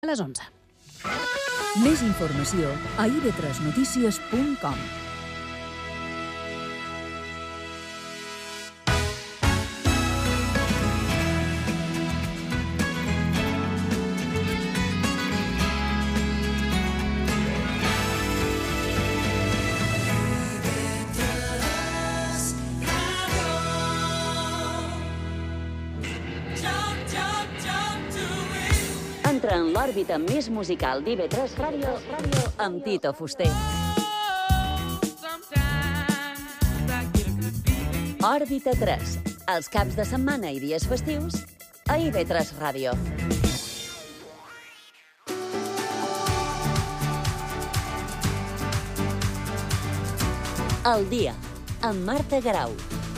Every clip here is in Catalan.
a les 11. Més informació a ib3notícies.com. Entra en l'òrbita més musical d'IV3 Ràdio amb Tito Fuster. Òrbita 3, els caps de setmana i dies festius a IV3 Ràdio. El dia, amb Marta Garau.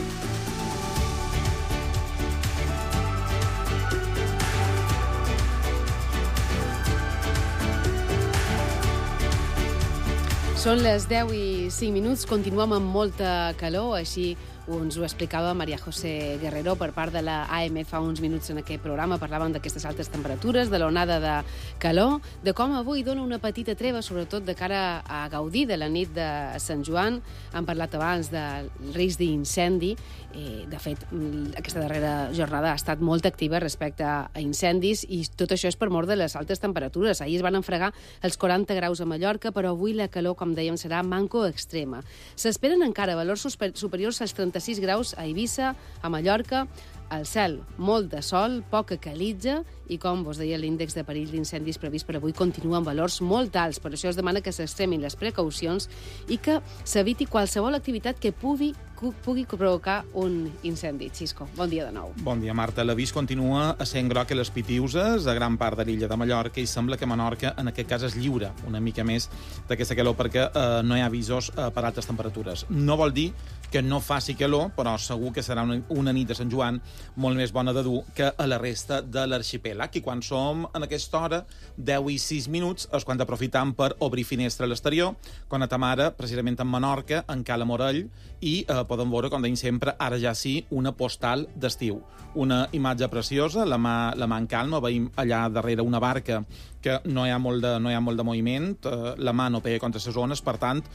Són les 10 i 5 minuts, continuem amb molta calor, així ens ho explicava María José Guerrero per part de la AM fa uns minuts en aquest programa. Parlàvem d'aquestes altes temperatures, de l'onada de calor, de com avui dona una petita treva, sobretot de cara a gaudir de la nit de Sant Joan. Hem parlat abans del risc d'incendi. De fet, aquesta darrera jornada ha estat molt activa respecte a incendis i tot això és per mort de les altes temperatures. Ahir es van enfregar els 40 graus a Mallorca, però avui la calor, com dèiem, serà manco extrema. S'esperen encara valors superiors als 36 graus a Eivissa, a Mallorca, al cel molt de sol, poca calitja i, com vos deia, l'índex de perill d'incendis previst per avui continua amb valors molt alts. Per això es demana que s'extremin les precaucions i que s'eviti qualsevol activitat que pugui provocar un incendi. Xisco, bon dia de nou. Bon dia, Marta. L'avís continua essent groc a les Pitiuses, a gran part de l'illa de Mallorca, i sembla que Menorca, en aquest cas, es lliura una mica més d'aquesta calor perquè no hi ha avisos per altes temperatures. No vol dir que no faci calor, però segur que serà una nit de Sant Joan molt més bona de dur que a la resta de l'arxipèlag. I quan som en aquesta hora, 10 i 6 minuts, és quan aprofitam per obrir finestra a l'exterior, quan a Tamara, precisament en Menorca, en Cala Morell, i podem veure, com deim sempre, ara ja sí, una postal d'estiu. Una imatge preciosa, la mà en calma, veiem allà darrere una barca que no hi ha molt de moviment, la mà no pega contra les ones, per tant,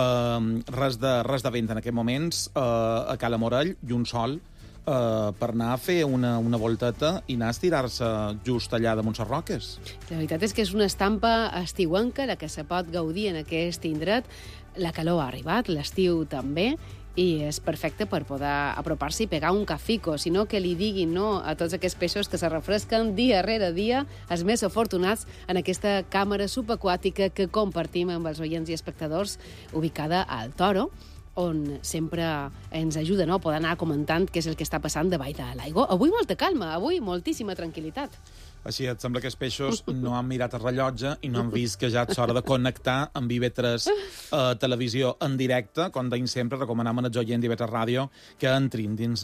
res de vent en aquests moments a Cala Morell i un sol per anar a fer una volteta i anar a estirar-se just allà damunt les roques. La veritat és que és una estampa estiuenca la que se pot gaudir en aquest indret. La calor ha arribat, l'estiu també, i és perfecte per poder apropar-se i pegar un cafico, sinó que li diguin no a tots aquests peixos que se refresquen dia rere dia, els més afortunats en aquesta càmera subaquàtica que compartim amb els oients i espectadors, ubicada al Toro, on sempre ens ajuda a poder anar comentant què és el que està passant davall de l'aigua. Avui molta calma, avui moltíssima tranquil·litat. Així et sembla que els peixos no han mirat el rellotge i no han vist que ja és hora de connectar amb IB3 Televisió en directe. Com deim sempre, recomanem als oients d'IB3 Ràdio que entrin dins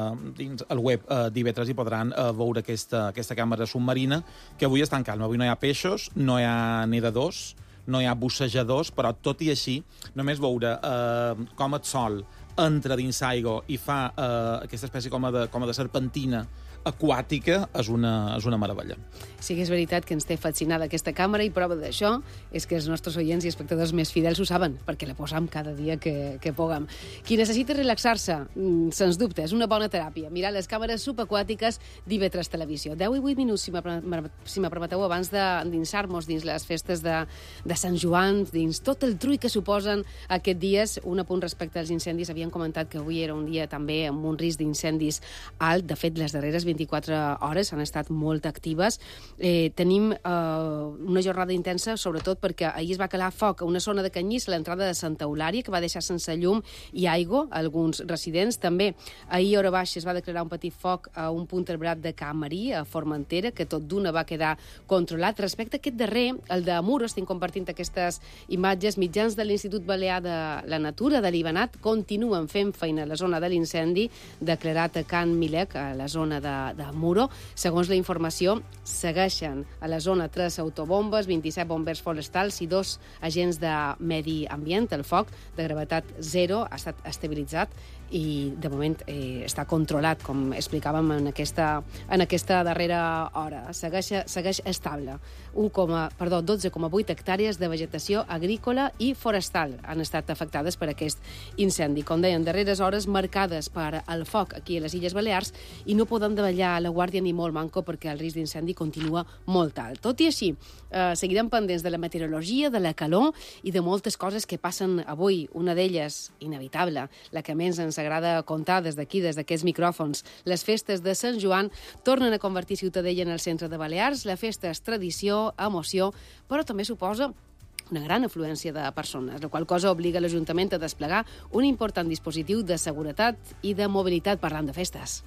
el web d'IB3 i podran veure aquesta càmera submarina, que avui està en calma. Avui no hi ha peixos, no hi ha nedadors, no hi ha bussejadors, però tot i així, només veure com el sol entra dins l'aigua i fa aquesta espècie com de serpentina aquàtica és una meravella. Sí que és veritat que ens té fascinada aquesta càmera i prova d'això és que els nostres oients i espectadors més fidels ho saben, perquè la posam cada dia que puguem. Qui necessita relaxar-se, sens dubte, és una bona teràpia. Mirar les càmeres subaquàtiques d'IV3 Televisió. 10 i 8 minuts, si me permeteu, abans d'endinsar-nos dins les festes de Sant Joan, dins tot el trull que suposen aquests dies. Un apunt respecte als incendis. Havien comentat que avui era un dia també amb un risc d'incendis alt. De fet, les darreres 24 hores han estat molt actives. Tenim una jornada intensa, sobretot perquè ahir es va calar foc a una zona de Canyís, a l'entrada de Santa Eulària, que va deixar sense llum i aigua a alguns residents. També ahir a hora baixa es va declarar un petit foc a un punt arbrat de Can Marí, a Formentera, que tot d'una va quedar controlat. Respecte a aquest darrer, el de Muro, estic compartint aquestes imatges, mitjans de l'Institut Balear de la Natura de l'Ibanat continuen fent feina a la zona de l'incendi declarat a Can Milec, a la zona de de Muro. Segons la informació, segueixen a la zona 3 autobombes, 27 bombers forestals i 2 agents de medi ambient. El foc de gravetat 0 ha estat estabilitzat i, de moment, està controlat, com explicàvem en aquesta darrera hora. Segueix estable. 12,8 hectàrees de vegetació agrícola i forestal han estat afectades per aquest incendi. Com deien, darreres hores marcades per el foc aquí a les Illes Balears i no poden davallar la guàrdia ni molt manco perquè el risc d'incendi continua molt alt. Tot i així, seguirem pendents de la meteorologia, de la calor i de moltes coses que passen avui. Una d'elles, inevitable, la que més ens agrada contar des d'aquí, des d'aquests micròfons. Les festes de Sant Joan tornen a convertir Ciutadella en el centre de Balears. La festa és tradició, emoció, però també suposa una gran afluència de persones, la qual cosa obliga l'Ajuntament a desplegar un important dispositiu de seguretat i de mobilitat parlant de festes.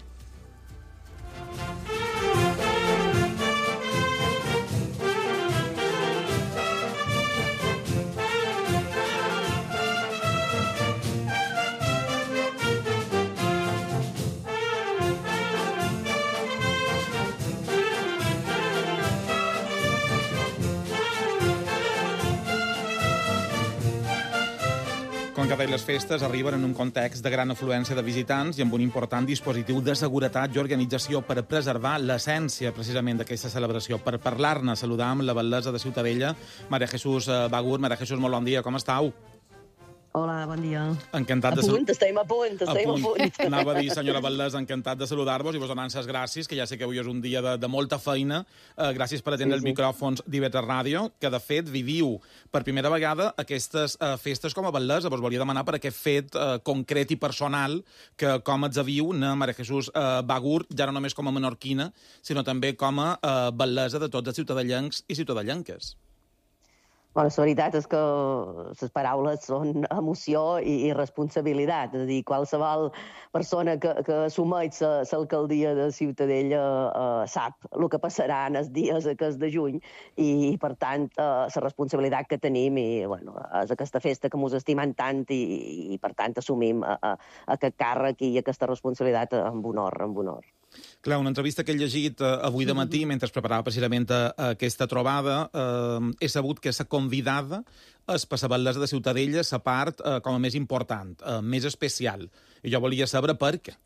Com que les festes arriben en un context de gran afluència de visitants i amb un important dispositiu de seguretat i organització per preservar l'essència, precisament, d'aquesta celebració. Per parlar-ne, saludam la batllessa de Ciutadella, Maria Jesús Bagur. Maria Jesús, molt bon dia, com estàu? Hola, bon dia. Encantat Estem a punt. Anava a dir, senyora batllessa, encantat de saludar-vos i vos donant les gràcies, que ja sé que avui és un dia de molta feina. Gràcies per atendre els micròfons d'IV3 Ràdio, que de fet viviu per primera vegada aquestes festes com a batllessa. Vos volia demanar per aquest fet concret i personal que com ets viu Maria Jesús Bagur, ja no només com a menorquina, sinó també com a batllessa de tots els ciutadellencs i ciutadellenques. Bueno, la veritat és que les paraules són emoció i responsabilitat. És a dir, qualsevol persona que assumeix l'alcaldia de Ciutadella sap el que passarà en els dies aquests de juny i, per tant, la responsabilitat que tenim és aquesta festa que ens estimem tant i per tant, assumim aquest càrrec i aquesta responsabilitat amb honor. Clar, una entrevista que he llegit avui de matí, mentre preparava precisament aquesta trobada, he sabut que la convidada és per la batllessa de Ciutadella la part com a més important, més especial. I jo volia saber per què.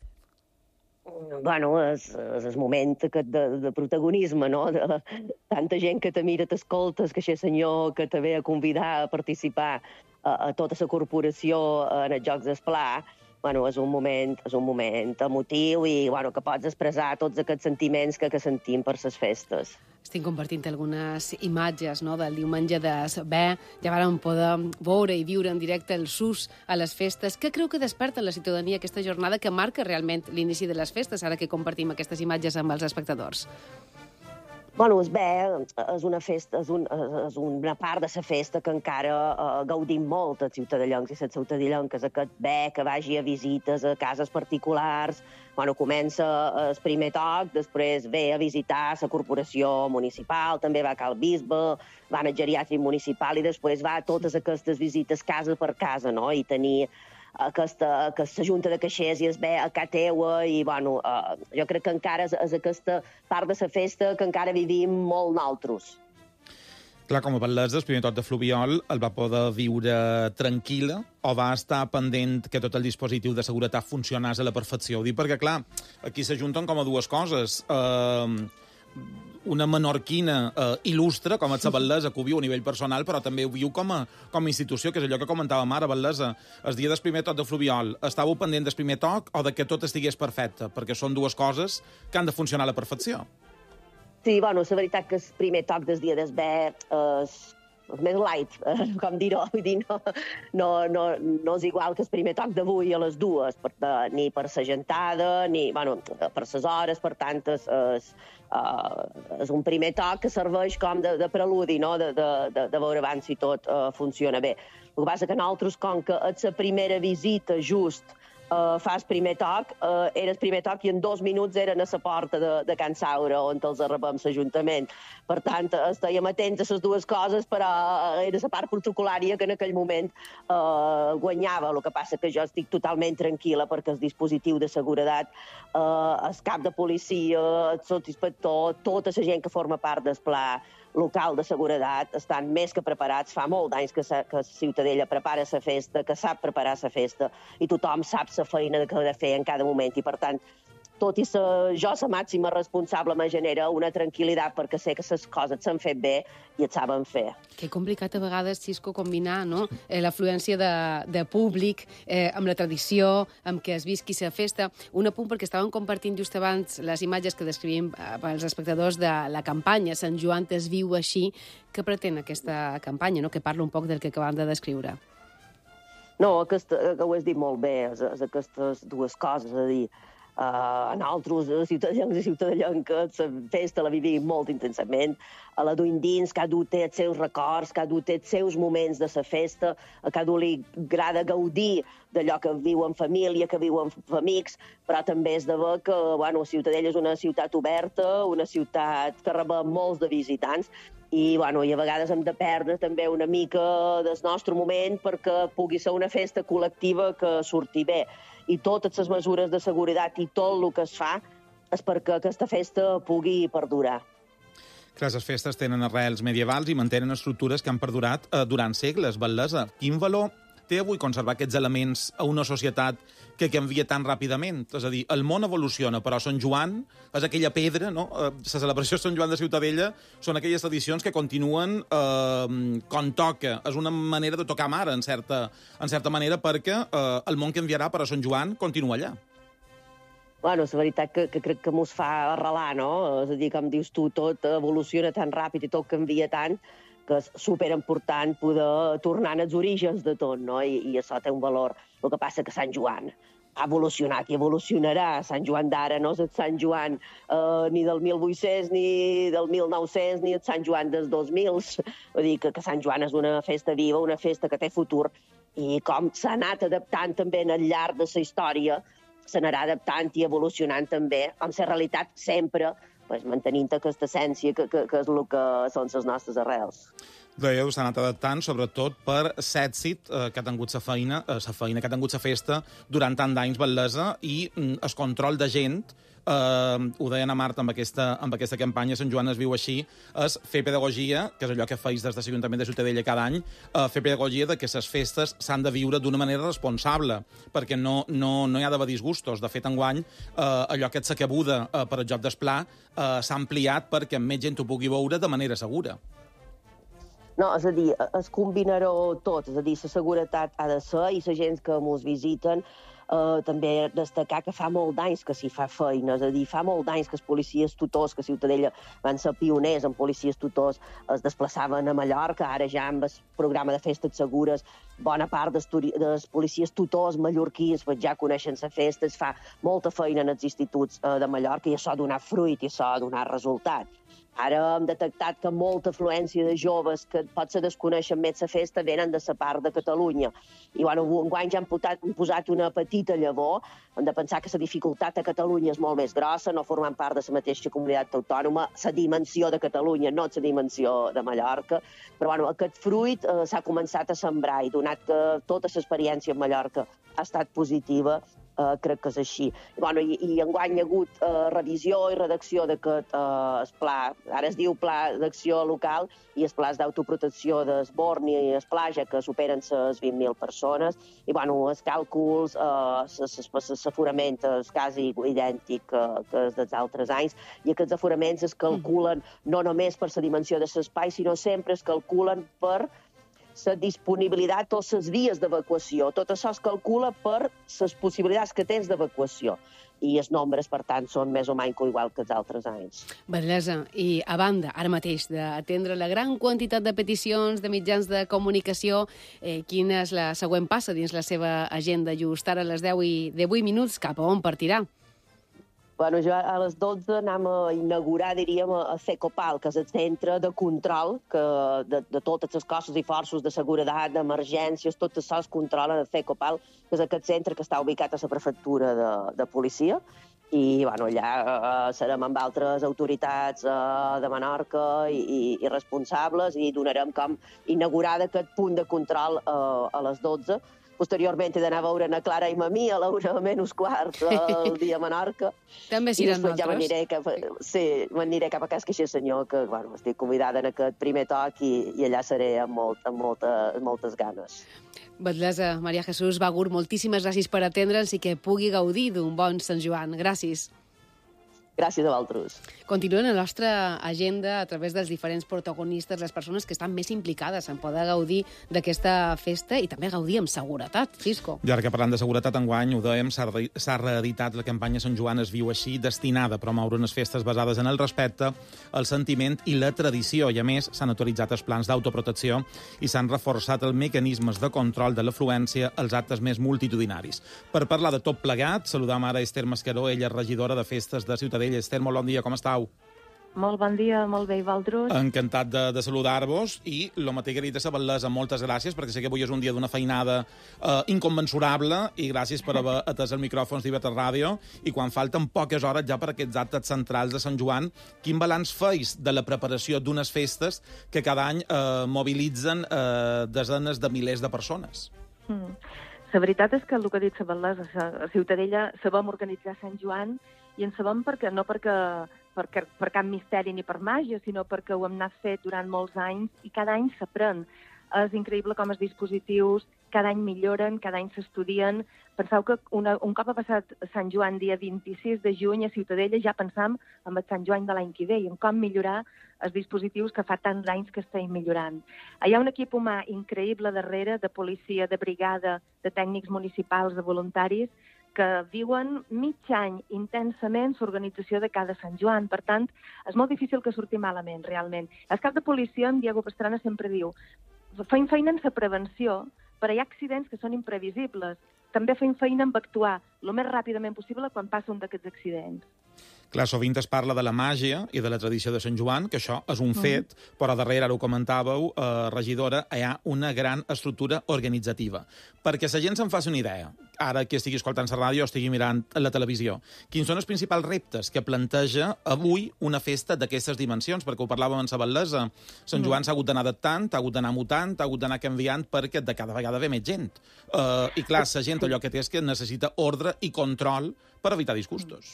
Bueno, és el moment de protagonisme, no? De tanta gent que te mira, t'escoltes, que aquest senyor que te ve a convidar a participar a tota la corporació en els Jocs d'Esplà. Bueno, és un moment emotiu i que pots expressar tots aquests sentiments que sentim per les festes. Estic compartint algunes imatges del diumenge de Saber. Ja vàrem poder veure i viure en directe el sus a les festes. Què creu que desperta la ciutadania aquesta jornada que marca realment l'inici de les festes, ara que compartim aquestes imatges amb els espectadors? Bueno, és bé, és una festa, és una part de la festa que encara gaudim molt els ciutadellencs i les ciutadellenques, aquest bé que vagi a visites a cases particulars, comença el primer toc, després ve a visitar la corporació municipal, també va a Cal Bisbe, va al geriàtric municipal i després va a totes aquestes visites casa per casa, no? I tenir aquesta junta de caixers i es ve a casa teua i, jo crec que encara és aquesta part de la festa que encara vivim molt nosaltres. Clar, com a batllessa, el primer toc de Fluviol el va poder viure tranquil·la o va estar pendent que tot el dispositiu de seguretat funcionés a la perfecció? Ho dic perquè, clar, aquí s'ajunten com a dues coses. Una menorquina il·lustre, com és la batllessa, que ho viu a nivell personal, però també ho viu com a institució, que és allò que comentàvem ara, batllessa. El dia del primer toc de Fluviol, estàveu pendent del primer toc o de que tot estigués perfecte? Perquè són dues coses que han de funcionar a la perfecció. Sí, la veritat que el primer toc del dia d'Esber és més light, com dir-ho. Vull dir, no és igual que el primer toc d'avui a les dues, ni per la gentada, ni per les hores, per tant, és un primer toc que serveix com de preludi, no? de veure abans si tot funciona bé. El que passa que nosaltres, com que és la primera visita just fas primer toc, era el primer toc i en 2 minuts eren a la porta de Can Saura, on els arrebem l'Ajuntament. Per tant, estàvem atents a les dues coses, però era la part protocolària que en aquell moment guanyava. El que passa que jo estic totalment tranquil·la perquè el dispositiu de seguretat, el cap de policia, el sotsinspector, tota la gent que forma part del pla local de seguretat estan més que preparats. Fa molt d'anys que Ciutadella prepara la festa, que sap preparar la festa, i tothom sap la feina que ha de fer en cada moment. I, per tant, tot i ser jo la màxima responsable, me genera una tranquil·litat perquè sé que les coses s'han fet bé i et saben fer. Que complicat a vegades, Xisco, combinar l'afluència de públic amb la tradició, amb que es visqui la festa. Un apunt, perquè estàvem compartint just abans les imatges que descrivim pels espectadors de la campanya Sant Joan es viu així. Què pretén aquesta campanya, que parla un poc del que acabem de descriure? No, que ho has dit molt bé, aquestes dues coses, és a dir, nosaltres, ciutadans i ciutadellanques, la festa la vivim molt intensament, la duim dins, cada un té els seus records, cada un té els seus moments de la festa, a cada un li agrada gaudir d'allò que viu en família, que viu amb amics, però també és de ver que Ciutadella és una ciutat oberta, una ciutat que rep molts de visitants, i a vegades hem de perdre també una mica del nostre moment perquè pugui ser una festa col·lectiva que surti bé. I totes les mesures de seguretat i tot el que es fa és perquè aquesta festa pugui perdurar. Clar, les festes tenen arrels medievals i mantenen estructures que han perdurat durant segles. Bel·lesa, quin valor té avui conservar aquests elements a una societat que canvia tan ràpidament? És a dir, el món evoluciona, però Sant Joan és aquella pedra, no? La celebració de Sant Joan de Ciutadella són aquelles tradicions que continuen com toca. És una manera de tocar mare, en certa manera, perquè el món canviarà, però Sant Joan continua allà. És la veritat que crec que mos fa arrelar, no? És a dir, com dius tu, tot evoluciona tan ràpid i tot canvia tant que és superimportant poder tornar als orígens de tot, no? I això té un valor. El que passa que Sant Joan ha evolucionat i evolucionarà. Sant Joan d'ara no és el Sant Joan ni del 1800, ni del 1900, ni el Sant Joan dels 2000. Vull dir que Sant Joan és una festa viva, una festa que té futur, i com s'ha anat adaptant també al llarg de la història, s'anarà adaptant i evolucionant també, amb la realitat sempre, mantenint aquesta essència que és el que són les nostres arrels. Dèieu, s'ha anat adaptant, sobretot per l'èxit que ha tingut la feina que ha tingut la festa durant tant d'anys, Bel·lesa, i el control de gent, ho deien a Marta amb aquesta campanya Sant Joan es viu així, és fer pedagogia, que és allò que feis des de l'Ajuntament de Ciutadella cada any, fer pedagogia de que les festes s'han de viure d'una manera responsable, perquè no hi ha d'haver disgustos. De fet, enguany, allò que et s'acabuda per el joc d'esplà s'ha ampliat perquè més gent ho pugui veure de manera segura. No, és a dir, es combinarà tot, és a dir, la seguretat ha de ser i la gent que ens visiten també destacar que fa molt d'anys que s'hi fa feina, és a dir, fa molt d'anys que els policies tutors, que Ciutadella van ser pioners en policies tutors, es desplaçaven a Mallorca, ara ja amb el programa de festes segures, bona part dels policies tutors mallorquins ja coneixen la festa, es fa molta feina en els instituts de Mallorca i això ha donat fruit i això ha donat resultat. Ara hem detectat que molta afluència de joves que potser desconeixen més la festa venen de la part de Catalunya. I enguany ja han posat una petita llavor. Hem de pensar que la dificultat a Catalunya és molt més grossa, no formant part de la mateixa comunitat autònoma, la dimensió de Catalunya, no la dimensió de Mallorca. Però aquest fruit s'ha començat a sembrar i donat que tota l'experiència a Mallorca ha estat positiva, crec que és així. I enguany hi ha hagut revisió i redacció d'aquest pla, ara es diu Pla d'Acció Local, i els plans d'autoprotecció d'Esborn i Esplaja, que superen les 20.000 persones, i els càlculs, l'aforament és quasi idèntic que els dels altres anys, i aquests aforaments es calculen no només per la dimensió de l'espai, sinó sempre es calculen per la disponibilitat o les vies d'evacuació. Tot això es calcula per les possibilitats que tens d'evacuació. I els nombres, per tant, són més o menys igual que els altres anys. Bel·lesa. I a banda, ara mateix, d'atendre la gran quantitat de peticions de mitjans de comunicació, quina és la següent passa dins la seva agenda? Just ara a les 10:18, cap a on partirà? Bueno, jo a les 12 anem a inaugurar, diríem, a CECOPAL, que és el centre de control de totes les cossos i forces de seguretat, d'emergències, tot això es controla a CECOPAL, que és aquest centre que està ubicat a la prefectura de policia. I bueno, allà serem amb altres autoritats de Menorca i responsables i donarem com inaugurada aquest punt de control a les 12. Posteriorment he d'anar a veure a Clara i a mi a l'hora menys quart el dia a Menorca. També s'hi aniran ja m'aniré cap a Cas Caixer Senyor, que bueno, estic convidada en aquest primer toc i allà seré amb moltes ganes. Batlessa Maria Jesús Bagur, moltíssimes gràcies per atendre'ns i que pugui gaudir d'un bon Sant Joan. Gràcies. Gràcies a vosaltres. Continuen la nostra agenda a través dels diferents protagonistes, les persones que estan més implicades en poder gaudir d'aquesta festa i també gaudir amb seguretat, Cisco. I ara que parlant de seguretat, enguany, ho dèiem, s'ha reeditat la campanya Sant Joan es viu així, destinada a promoure unes festes basades en el respecte, el sentiment i la tradició. I a més, s'han autoritzat els plans d'autoprotecció i s'han reforçat els mecanismes de control de l'afluència als actes més multitudinaris. Per parlar de tot plegat, saludam ara Esther Mascaró, ella és regidora de festes de Ciutadella. Esther, molt bon dia, com estàu? Molt bon dia, molt bé, i vosaltres? Encantat de saludar-vos i el mateix que he dit a Sabalesa, moltes gràcies, perquè sé que avui és un dia d'una feinada incommensurable i gràcies per haver atès els micròfons d'IV3 Ràdio i quan falten poques hores ja per aquests actes centrals de Sant Joan, quin balanç feis de la preparació d'unes festes que cada any mobilitzen desenes de milers de persones? La veritat és que el que ha dit Sabalesa, a Ciutadella sabem organitzar Sant Joan i en sabem per cap misteri ni per màgia, sinó perquè ho hem anat fet durant molts anys i cada any s'aprèn. És increïble com els dispositius cada any milloren, cada any s'estudien. Penseu que un cop ha passat Sant Joan dia 26 de juny a Ciutadella ja pensam en el Sant Joan de l'any que ve i en com millorar els dispositius que fa tants anys que estem millorant. Hi ha un equip humà increïble darrere, de policia, de brigada, de tècnics municipals, de voluntaris, que viuen mig any intensament l'organització de cada Sant Joan. Per tant, és molt difícil que surti malament, realment. El cap de policia, en Diego Pastrana, sempre diu fem feina en la prevenció, però hi ha accidents que són imprevisibles. També fem feina en actuar el més ràpidament possible quan passa un d'aquests accidents. Clar, sovint es parla de la màgia i de la tradició de Sant Joan, que això és un fet, però darrere, ara ho comentàveu, regidora, hi ha una gran estructura organitzativa. Perquè la gent se'n faci una idea, ara que estigui escoltant la ràdio o estigui mirant la televisió, quins són els principals reptes que planteja avui una festa d'aquestes dimensions? Perquè ho parlàvem en Sabalesa, Sant Joan s'ha hagut d'anar adaptant, ha hagut d'anar mutant, ha hagut d'anar canviant perquè de cada vegada ve més gent. I clar, la gent allò que té és que necessita ordre i control per evitar disgustos.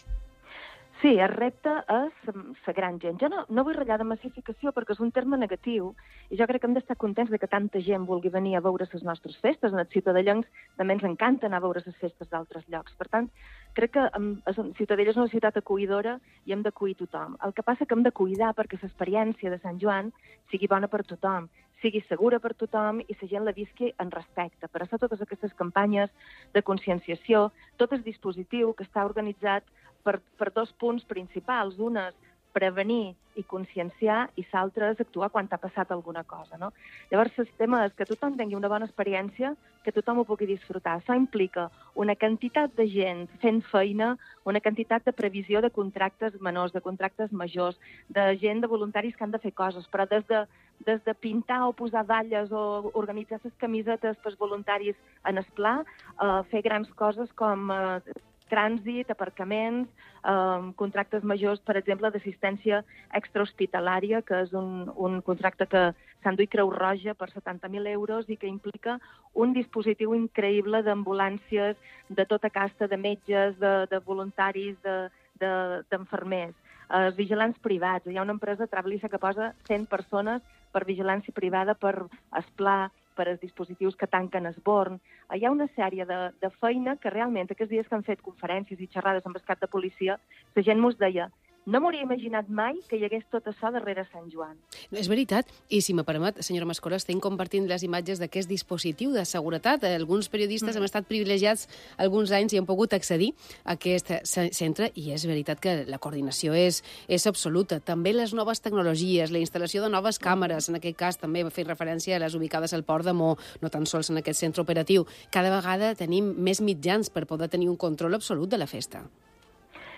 Sí, el repte és la gran gent. Jo no vull ratllar de massificació perquè és un terme negatiu i jo crec que hem d'estar contents de que tanta gent vulgui venir a veure les nostres festes. En els ciutadellencs també ens encanta anar a veure les festes d'altres llocs. Per tant, crec que Ciutadella és una ciutat acollidora i hem d'acollir tothom. El que passa que hem de cuidar perquè l'experiència de Sant Joan sigui bona per tothom, sigui segura per tothom i la gent la visqui en respecte. Per això totes aquestes campanyes de conscienciació, tot el dispositiu que està organitzat per dos punts principals. Un és prevenir i conscienciar i l'altre és actuar quan t'ha passat alguna cosa, no? Llavors, el tema és que tothom tingui una bona experiència, que tothom ho pugui disfrutar. Això implica una quantitat de gent fent feina, una quantitat de previsió de contractes menors, de contractes majors, de gent, de voluntaris que han de fer coses, però des de pintar o posar dalles o organitzar les camisetes pels voluntaris en el pla, fer grans coses com trànsit, aparcaments, contractes majors, per exemple, d'assistència extrahospitalària, que és un contracte que s'ha enduit Creu Roja per 70.000 euros i que implica un dispositiu increïble d'ambulàncies, de tota casta, de metges, de voluntaris, d'enfermers. Vigilants privats. Hi ha una empresa, Travelissa, que posa 100 persones per vigilància privada, per esplar, per als dispositius que tanquen esborn. Hi ha una sèrie de feina que realment aquests dies que han fet conferències i xerrades amb el cap de policia, la gent mos deia no m'hauria imaginat mai que hi hagués tot això darrere Sant Joan. És veritat, i si me permet, senyora Mascora, estem compartint les imatges d'aquest dispositiu de seguretat. Alguns periodistes hem estat privilegiats alguns anys i hem pogut accedir a aquest centre i és veritat que la coordinació és absoluta. També les noves tecnologies, la instal·lació de noves càmeres, en aquest cas també fer referència a les ubicades al Port de Mo, no tan sols en aquest centre operatiu. Cada vegada tenim més mitjans per poder tenir un control absolut de la festa.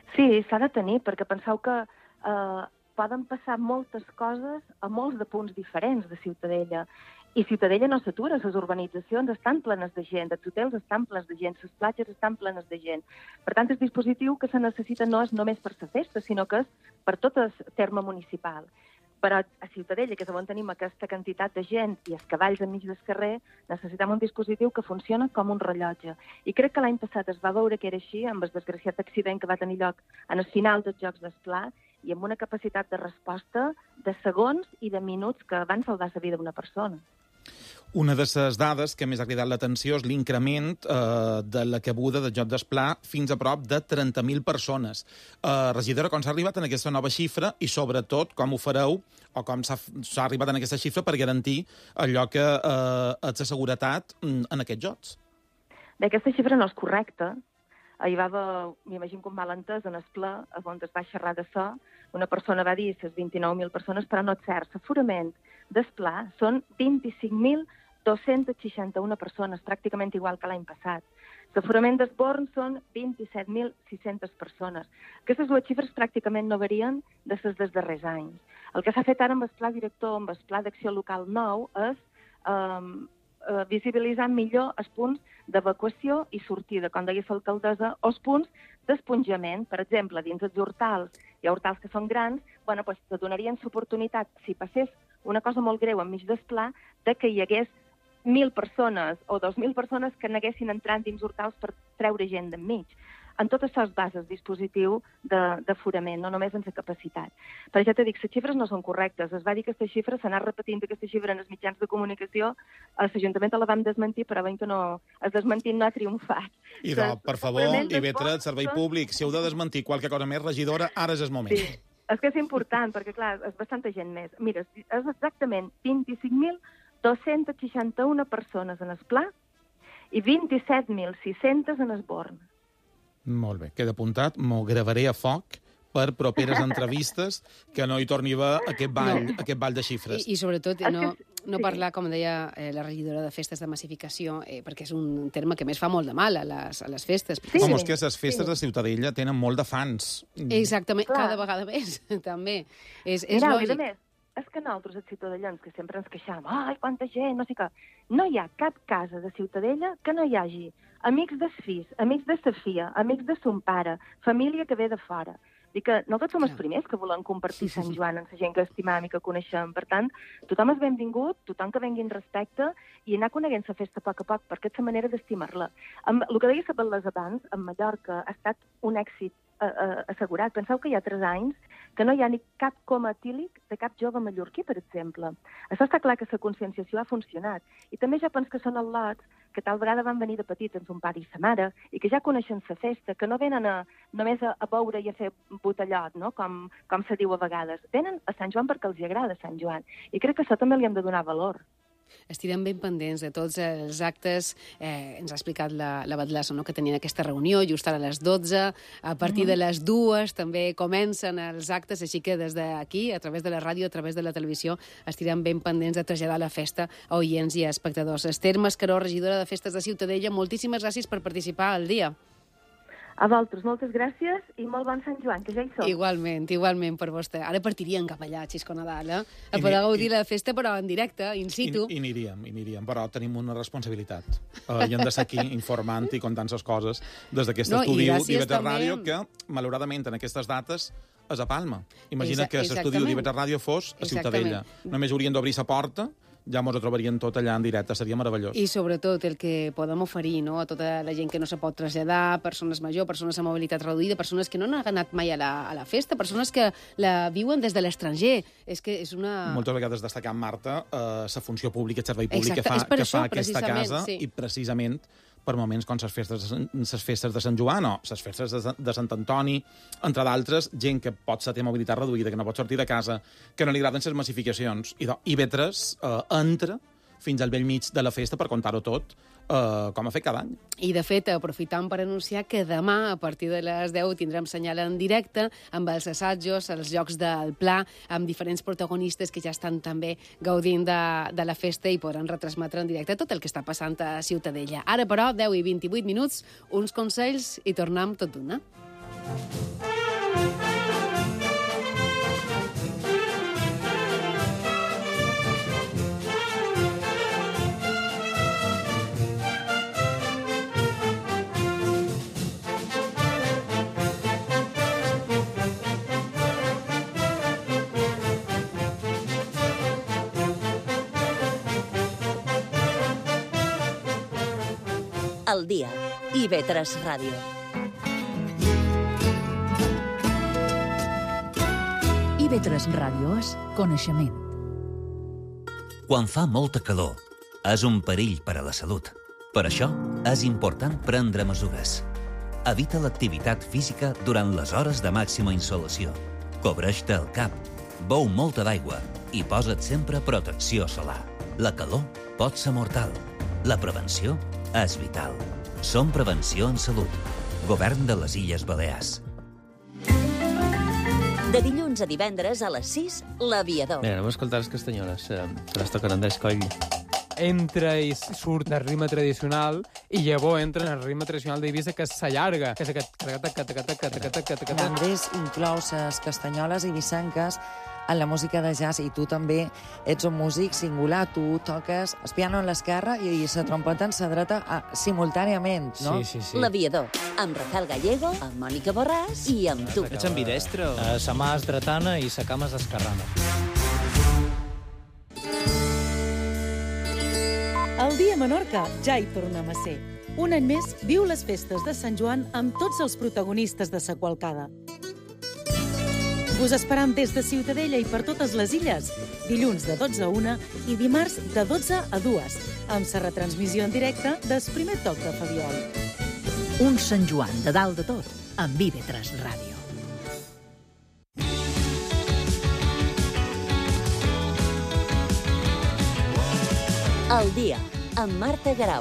Sí, s'ha de tenir, perquè penseu que poden passar moltes coses a molts de punts diferents de Ciutadella. I Ciutadella no s'atura, les urbanitzacions estan plenes de gent, els hotels estan plens de gent, les platges estan plenes de gent. Per tant, el dispositiu que se necessita no és només per la festa, sinó que és per tot el terme municipal. Però a Ciutadella, que és on tenim aquesta quantitat de gent i els cavalls enmig del carrer, necessitem un dispositiu que funciona com un rellotge. I crec que l'any passat es va veure que era així, amb el desgraciat accident que va tenir lloc en el final dels Jocs d'Esplà, i amb una capacitat de resposta de segons i de minuts que van salvar la vida d'una persona. Una de les dades que més ha cridat l'atenció és l'increment de la cabuda del Joc d'Esplà fins a prop de 30.000 persones. Regidora, com s'ha arribat a aquesta nova xifra i, sobretot, com ho fareu o com s'ha arribat a aquesta xifra per garantir allò que és la seguretat en aquests jocs? Bé, aquesta xifra no és correcta. Hi va haver, m'imagino que un malentès en el ple, on es va xerrar de so. Una persona va dir les 29.000 persones, però no és cert. L'aforament del pla són 25.261 persones, pràcticament igual que l'any passat. L'aforament d'Esborn són 27.600 persones. Aquestes dues xifres pràcticament no varien de les dels darrers anys. El que s'ha fet ara amb el pla director, amb el pla d'acció local nou, és visibilitzar millor els punts d'evacuació i sortida, com deia l'alcaldessa, o els punts d'esponjament. Per exemple, dins els hortals, hi ha hortals que són grans, te donarien l'oportunitat, si passés una cosa molt greu enmig del pla, de que hi hagués 1.000 persones o 2.000 persones que n'haguessin entrant dins hortals per treure gent d'enmig. En tot això es basa el dispositiu d'aforament, no només en la capacitat. Però ja t'he dit, les xifres no són correctes. Es va dir que aquesta xifra, s'ha anat repetint aquesta xifra en els mitjans de comunicació, a l'Ajuntament la vam desmentir, però veiem que no, el desmentint no ha triomfat. I per favor, IB3, Servei Públic, si heu de desmentir qualque cosa més, regidora, ara és el moment. Sí, és que és important, perquè clar, és bastanta gent més. Mira, és exactament 25.261 persones en el pla i 27.600 en Esborn. Molt bé, queda apuntat. M'ho gravaré a foc per properes entrevistes que no hi torni a haver aquest ball de xifres. I sobretot, no parlar, com deia la regidora de festes de massificació, perquè és un terme que més fa molt de mal a les festes. Sí. Home, és que les festes de Ciutadella tenen molt de fans. Exactament, cada vegada més, també. És lògic. És que nosaltres, els ciutadellans, que sempre ens queixàvem, ai, quanta gent, no sé què, no hi ha cap casa de Ciutadella que no hi hagi amics dels fills, amics de sa filla, amics de son pare, família que ve de fora. Dic que nosaltres som els primers que volem compartir Sant Joan amb la gent que estimam i que coneixem. Per tant, tothom és benvingut, tothom que vengui en respecte i anar coneguent la festa a poc a poc, perquè és la manera d'estimar-la. El que deia la Bel·les abans, en Mallorca, ha estat un èxit assegurat. Penseu que hi ha 3 anys que no hi ha ni cap coma etílic de cap jove mallorquí, per exemple. Això està clar que la conscienciació ha funcionat. I també ja penso que són al·lots que tal vegada van venir de petits amb son pare i sa mare i que ja coneixen la festa, que no venen només a veure i a fer botellot, no? com se diu a vegades. Venen a Sant Joan perquè els agrada Sant Joan. I crec que això també li hem de donar valor. Estirem ben pendents de tots els actes. Ens ha explicat la Badlasso, no?, que tenien aquesta reunió just ara a les 12. A partir de les 2 també comencen els actes, així que des d'aquí, a través de la ràdio, a través de la televisió, estirem ben pendents de traslladar la festa a oients i a espectadors. Esther Mascaró, regidora de Festes de Ciutadella, moltíssimes gràcies per participar al dia. A vosaltres, moltes gràcies i molt bon Sant Joan, que ja hi som. Igualment per vostè. Ara partiríem cap allà, a Xisco Nadal, a poder gaudir la festa, però en directe, in situ. I aniríem, però tenim una responsabilitat. I hem de ser aquí informant i contant les coses des d'aquest estudi d'IV3 Ràdio, que, malauradament, en aquestes dates és a Palma. Imagina que l'estudi d'IV3 Ràdio fos a Ciutadella. Només haurien d'obrir la porta, ja ens ho trobarien tot allà en directe, seria meravellós. I sobretot el que podem oferir, no?, a tota la gent que no se pot traslladar, persones majors, persones amb mobilitat reduïda, persones que no han anat mai a la festa, persones que la viuen des de l'estranger. És que és una... Moltes vegades destacant, Marta, la funció pública, el servei públic que fa aquesta casa, i precisament per moments com les festes de Sant Joan o les festes de Sant Antoni, entre d'altres, gent que pot ser té mobilitat reduïda, que no pot sortir de casa, que no li agraden les massificacions. I IB3 entra fins al bell mig de la festa per contar-ho tot, com ha fet cada any. I, de fet, aprofitant per anunciar que demà, a partir de les 10, tindrem senyal en directe amb els assajos, els jocs del Pla, amb diferents protagonistes que ja estan també gaudint de la festa i podran retransmetre en directe tot el que està passant a Ciutadella. Ara, però, 10 i 28 minuts, uns consells i tornem tot d'una. Al dia. IB3 Ràdio. IB3 Ràdio és coneixement. Quan fa molta calor, és un perill per a la salut. Per això, és important prendre mesures. Evita l'activitat física durant les hores de màxima insolació. Cobreix-te el cap, beu molta d'aigua i posa't sempre protecció solar. La calor pot ser mortal. La prevenció és vital. Som Prevenció en Salut. Govern de les Illes Balears. De dilluns a divendres a les 6, L'Aviador. Mira, anem a escoltar les castanyoles, que les toquen Andrés Coll. Entra i surt el ritme tradicional i llavors entra en el ritme tradicional d'Eivissa, que s'allarga, que és aquest... Andrés inclou les castanyoles eivissenques en la música de jazz, i tu també ets un músic singular. Tu toques el piano en l'esquerra i la trompeta en la dreta simultàniament, no? Sí. L'Aviador, amb Rafael Gallego, amb Mònica Borràs i amb tu. Ets ambidestre? Sa mà és dretana i sa cama és esquerrana. El dia a Menorca ja hi tornem a ser. Un any més viu les festes de Sant Joan amb tots els protagonistes de sa qualcada. Us esperam des de Ciutadella i per totes les illes, dilluns de 12 a 1 i dimarts de 12 a 2, amb sa retransmissió en directe del primer toc de Fabiol. Un Sant Joan de dalt de tot, amb IB3 Ràdio. El dia, amb Marta Garau.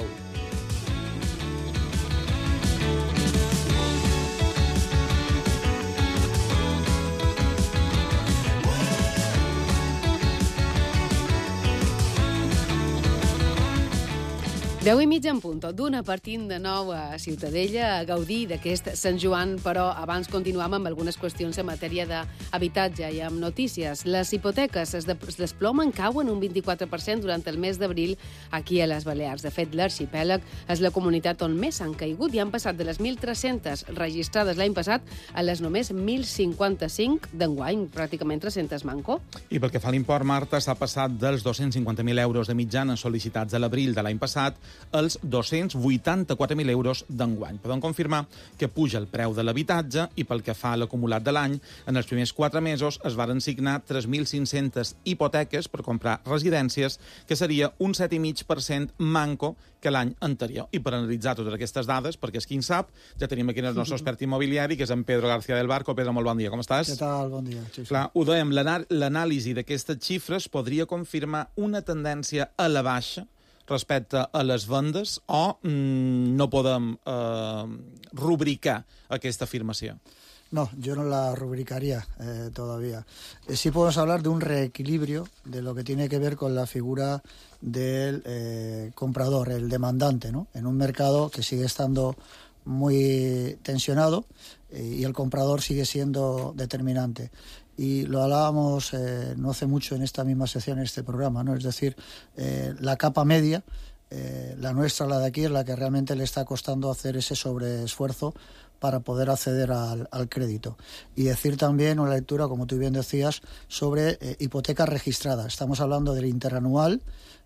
Deu i mitja en punt, d'una partint de nou a Ciutadella a gaudir d'aquest Sant Joan, però abans continuam amb algunes qüestions en matèria d'habitatge i amb notícies. Les hipoteques es desplomen, cauen un 24% durant el mes d'abril aquí a les Balears. De fet, l'arxipèlag és la comunitat on més han caigut i han passat de les 1.300 registrades l'any passat a les només 1.055 d'enguany, pràcticament 300 manco. I pel que fa a l'import, Marta, s'ha passat dels 250.000 euros de mitjana sol·licitats a l'abril de l'any passat als 284.000 euros d'enguany. Podem confirmar que puja el preu de l'habitatge i pel que fa a l'acumulat de l'any, en els primers 4 mesos es varen signar 3.500 hipoteques per comprar residències, que seria un 7,5% manco que l'any anterior. I per analitzar totes aquestes dades, perquè és qui en sap, ja tenim aquí el nostre expert immobiliari, que és en Pedro García del Barco. Pedro, molt bon dia, com estàs? Què tal? Bon dia. Sí. Clar, ho dèiem, l'anàlisi d'aquestes xifres podria confirmar una tendència a la baixa respecte a les vendes o no podem rubricar aquesta afirmació? No, yo no la rubricaría todavía. Sí podemos hablar de un reequilibrio de lo que tiene que ver con la figura del comprador, el demandante, ¿no? En un mercado que sigue estando muy tensionado y el comprador sigue siendo determinante. Y lo hablábamos no hace mucho en esta misma sección, en este programa, ¿no? Es decir, la capa media, la nuestra, la de aquí, es la que realmente le está costando hacer ese sobreesfuerzo para poder acceder al crédito. Y decir también una lectura, como tú bien decías, sobre hipotecas registradas. Estamos hablando del interanual,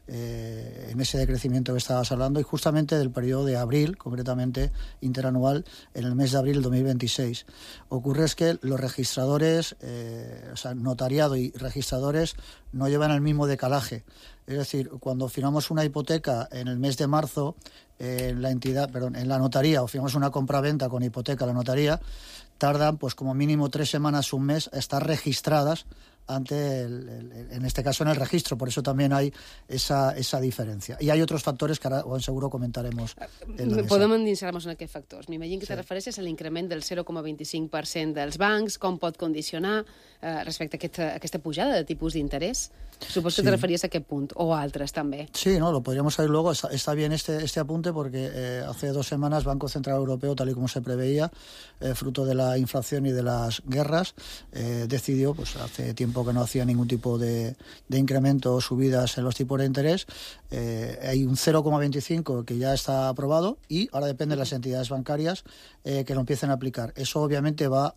en ese decrecimiento que estabas hablando, y justamente del periodo de abril, concretamente interanual, en el mes de abril de 2026. Ocurre es que los registradores, o sea, notariado y registradores, no llevan el mismo decalaje. Es decir, cuando firmamos una hipoteca en el mes de marzo, en la notaría, o firmamos una compraventa con hipoteca en la notaría, tardan pues como mínimo 3 semanas, un mes, a estar registradas ante en este caso en el registro. Por eso también hay esa diferència. I hi ha altres factors que ara seguro comentaremos. Podem endinsar-nos en aquests factors. M'imagino que te refereixes a l'increment del 0,25% dels bancs, com pot condicionar respecte a aquesta pujada de tipus d'interès. Suposo que te refieres a aquest punt, o a altres també. Sí, no, lo podríamos saber luego. Está bien este apunte porque hace 2 semanas Banco Central Europeo, tal y como se preveía, fruto de la inflación y de las guerras, decidió, pues hace tiempo que no hacía ningún tipo de incremento o subidas en los tipos de interés. Hay un 0,25 que ya está aprobado y ahora depende de las entidades bancarias que lo empiecen a aplicar. Eso obviamente va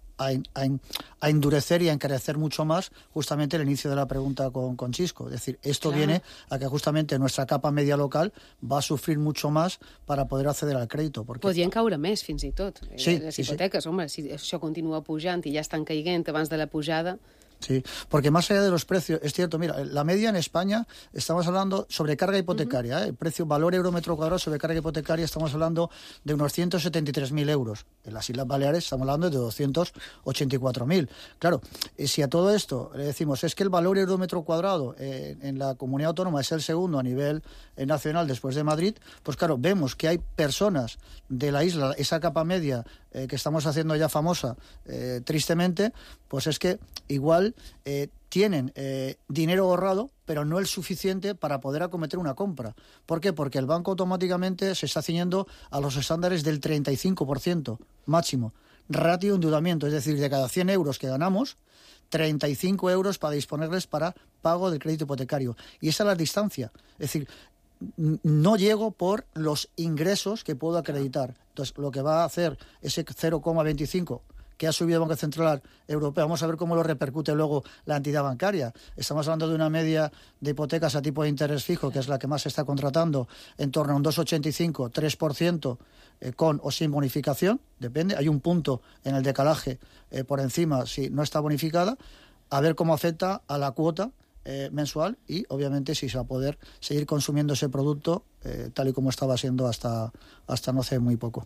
a endurecer y a encarecer mucho más justamente el inicio de la pregunta con Chisco. Es decir, esto viene a que justamente nuestra capa media local va a sufrir mucho más para poder acceder al crédito. Porque... Podrien caure més, fins i tot. Sí, les hipoteques, home, si això continua pujant i ja estan caiguent abans de la pujada... Sí, porque más allá de los precios, es cierto, mira, la media en España, estamos hablando sobre carga hipotecaria, el precio, valor euro metro cuadrado sobre carga hipotecaria, estamos hablando de unos 173.000 euros. En las Islas Baleares estamos hablando de 284.000. Claro, si a todo esto le decimos, es que el valor euro metro cuadrado en la comunidad autónoma es el segundo a nivel nacional después de Madrid, pues claro, vemos que hay personas de la isla, esa capa media que estamos haciendo ya famosa, tristemente, pues es que igual tienen dinero ahorrado, pero no el suficiente para poder acometer una compra. ¿Por qué? Porque el banco automáticamente se está ciñendo a los estándares del 35% máximo. Ratio de endeudamiento, es decir, de cada 100 euros que ganamos, 35 euros para disponerles para pago del crédito hipotecario. Y esa es la distancia. Es decir, no llego por los ingresos que puedo acreditar. Entonces, lo que va a hacer ese 0,25 que ha subido el Banco Central Europeo, vamos a ver cómo lo repercute luego la entidad bancaria. Estamos hablando de una media de hipotecas a tipo de interés fijo, que es la que más se está contratando, en torno a un 2,85, 3%, con o sin bonificación, depende. Hay un punto en el decalaje por encima si no está bonificada, a ver cómo afecta a la cuota mensual y obviamente si se va a poder seguir consumiendo ese producto tal y como estaba siendo hasta no hace muy poco.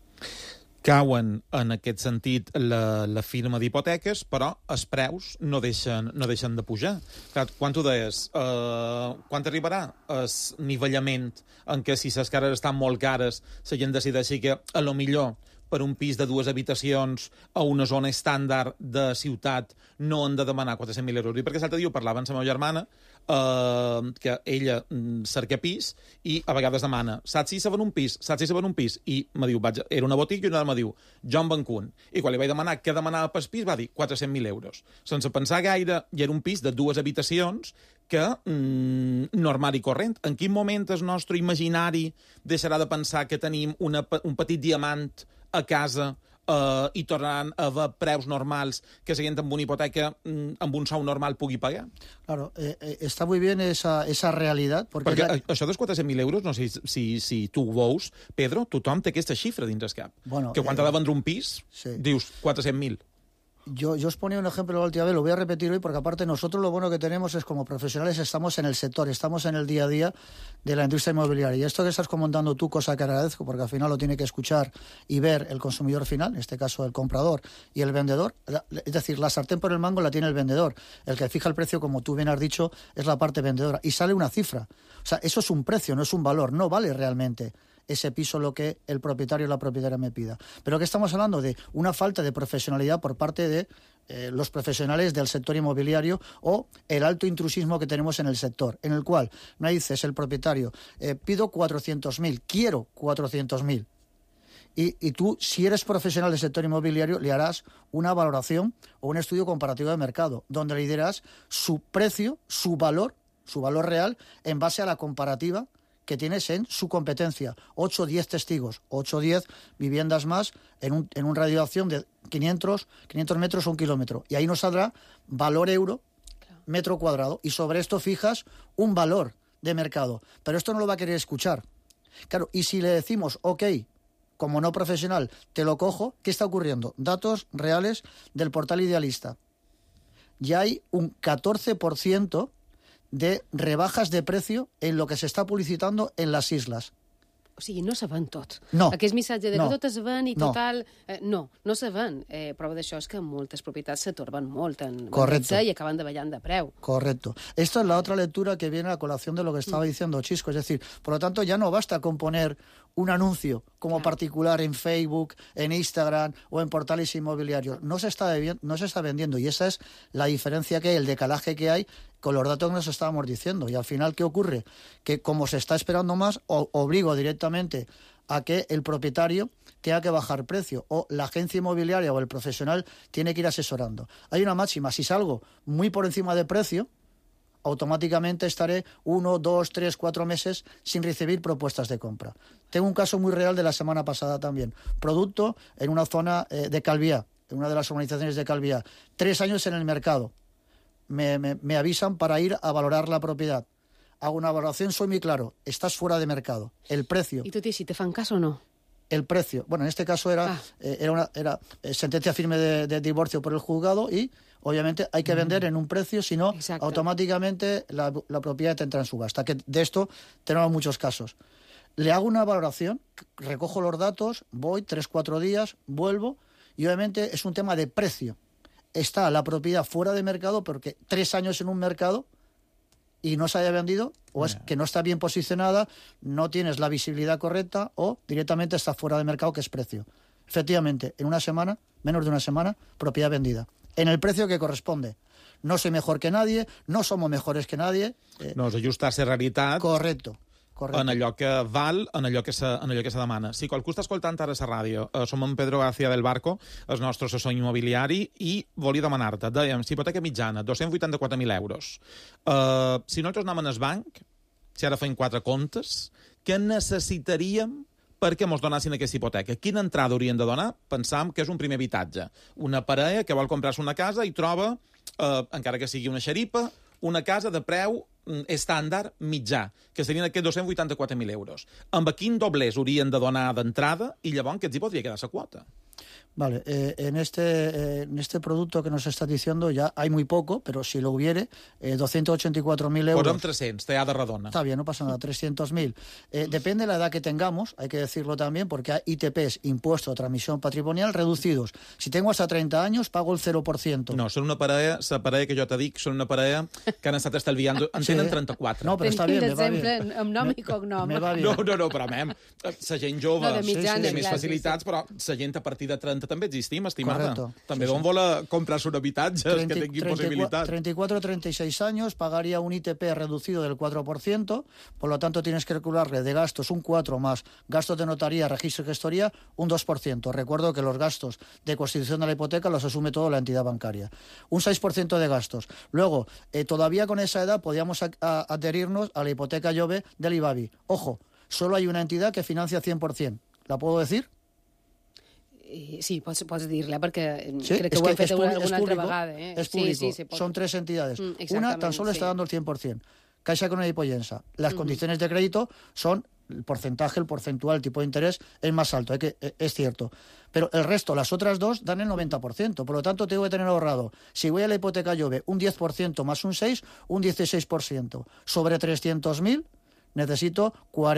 Cauen en aquest sentit la firma d'hipoteques, però els preus no deixen de pujar. Clar, quan tu deies, quan arribarà el nivellament en què si les cares estan molt cares la gent decideixi que a lo millor per un pis de 2 habitacions a una zona estàndard de ciutat no han de demanar 400.000 euros. I perquè l'altre dia ho parlava amb la meva germana, que ella cerca pis i a vegades demana, saps si se ven un pis? Saps si se ven un pis? I me diu, era una botiga i una me diu, jo en venc un. I quan li vaig demanar què demanava pel pis, va dir 400.000 euros. Sense pensar gaire, i era un pis de 2 habitacions que normal i corrent. En quin moment el nostre imaginari deixarà de pensar que tenim un petit diamant a casa i tornaran a haver preus normals que la gent amb una hipoteca, amb un sou normal, pugui pagar? Claro, está muy bien esa realidad. Perquè això dels 400.000 euros, no sé si tu ho veus, Pedro, tothom té aquesta xifra dins el cap. Bueno, que quan t'ha de vendre un pis, dius 400.000. Yo os ponía un ejemplo la última vez, lo voy a repetir hoy porque aparte nosotros lo bueno que tenemos es como profesionales estamos en el sector, estamos en el día a día de la industria inmobiliaria. Y esto que estás comentando tú, cosa que agradezco porque al final lo tiene que escuchar y ver el consumidor final, en este caso el comprador y el vendedor. Es decir, la sartén por el mango la tiene el vendedor. El que fija el precio, como tú bien has dicho, es la parte vendedora. Y sale una cifra. O sea, eso es un precio, no es un valor, no vale realmente ese piso lo que el propietario o la propietaria me pida. Pero que estamos hablando de una falta de profesionalidad por parte de los profesionales del sector inmobiliario o el alto intrusismo que tenemos en el sector, en el cual me dices el propietario, pido 400.000, quiero 400.000. Y tú, si eres profesional del sector inmobiliario, le harás una valoración o un estudio comparativo de mercado, donde le dirás su precio, su valor real, en base a la comparativa que tienes en su competencia. 8 o 10 testigos, 8 o 10 viviendas más en un radio de acción de 500 metros o 1 kilómetro. Y ahí nos saldrá valor euro, metro cuadrado. Y sobre esto fijas un valor de mercado. Pero esto no lo va a querer escuchar. Claro, y si le decimos, ok, como no profesional, te lo cojo, ¿qué está ocurriendo? Datos reales del portal Idealista. Ya hay un 14% de rebajas de precio en lo que se está publicitando en las islas. O sigui, no se ven tot. No. Aquest missatge de que tot es ven i No. total... No se ven. Prova d'això és que moltes propietats se torben molt en Correcto. i acaben davallant de preu. Correcto. Esta es la otra lectura que viene a colación de lo que estaba diciendo Chisco. Es decir, por lo tanto, ya no basta con poner un anuncio como particular en Facebook, en Instagram o en portales inmobiliarios. No se está vendiendo. Y esa es la diferencia que hay, el decalaje que hay con los datos que nos estábamos diciendo. Y al final, ¿qué ocurre? Que como se está esperando más, obligo directamente a que el propietario tenga que bajar precio, o la agencia inmobiliaria o el profesional tiene que ir asesorando. Hay una máxima: si salgo muy por encima de precio, automáticamente estaré 1, 2, 3, 4 meses sin recibir propuestas de compra. Tengo un caso muy real de la semana pasada también. Producto en una zona de Calviá, en una de las urbanizaciones de Calviá. 3 años en el mercado. Me avisan para ir a valorar la propiedad. Hago una valoración, soy muy claro, estás fuera de mercado. El precio. I tot i així, te fan cas o no? El precio. Bueno, en este caso era sentencia firme de divorcio por el juzgado y, obviamente, hay que vender en un precio, si no, automáticamente la propiedad entra en subasta. Que de esto tenemos muchos casos. Le hago una valoración, recojo los datos, voy 3-4 días, vuelvo, y obviamente es un tema de precio. Está la propiedad fuera de mercado porque 3 años en un mercado y no se haya vendido, o es que no está bien posicionada, no tienes la visibilidad correcta, o directamente está fuera de mercado, que es precio. Efectivamente, en una semana, menos de una semana, propiedad vendida. En el precio que corresponde. No soy mejor que nadie, no somos mejores que nadie. No, és ajustar-se a realitat. Correcto. En allò que val, en allò que se demana. Si qualcú està escoltant ara a la ràdio, som en Pedro García del Barco, el nostre assessor immobiliari, i volia demanar-te, dèiem, si hipoteca mitjana, 284.000 euros. Si nosaltres anem al banc, si ara fem 4 comptes, què necessitaríem perquè ens donassin aquesta hipoteca? Quina entrada haurien de donar? Pensam que és un primer habitatge. Una parella que vol comprar-se una casa i troba, encara que sigui una xeripa, una casa de preu estàndard mitjà, que serien aquests 284.000 euros. Amb quin doblers haurien de donar d'entrada i llavors que els hi podria quedar la quota? Vale, en este producto que nos estás diciendo ya hay muy poco, pero si lo hubiere, 284.000 euros... Posa'm 300, te ha de redona. Está bien, no pasa nada, 300.000. Depende de la edad que tengamos, hay que decirlo también, porque hay ITPs, impuesto a transmisión patrimonial, reducidos. Si tengo hasta 30 años, pago el 0%. No, són una parella, la parella que jo te dic, són una parella que han estat estalviant, en tenen 34. No, però està bé, me va bé. Amb nom i cognom. No, però mem, la gent jove té més facilitats, però la gent a partir de 30 també existim, estimada. Correcto. També d'on vol comprarse un habitatge que tingui possibilitat. 34 o 36 años pagaría un ITP reducido del 4%, por lo tanto tienes que calcularle de gastos un 4 más gastos de notaría, registro y gestoría un 2%. Recuerdo que los gastos de constitución de la hipoteca los asume todo la entidad bancaria. Un 6% de gastos. Luego, todavía con esa edad podíamos adherirnos a la hipoteca Jove del IBABI. Ojo, solo hay una entidad que financia 100%. ¿La puedo decir? Sí, pots dir-la, perquè crec que ho hem fet alguna altra vegada. Es público. Son 3 entidades. Una tan solo está dando el 100%. Caixa Económica y Pollensa. Las condiciones de crédito son el porcentaje, el porcentual, el tipo de interés es más alto, es cierto. Pero el resto, las otras dos, dan el 90%. Por lo tanto, tengo que tener ahorrado, si voy a la hipoteca Jove, un 10% más un 6%, un 16%. Sobre 300.000... necesito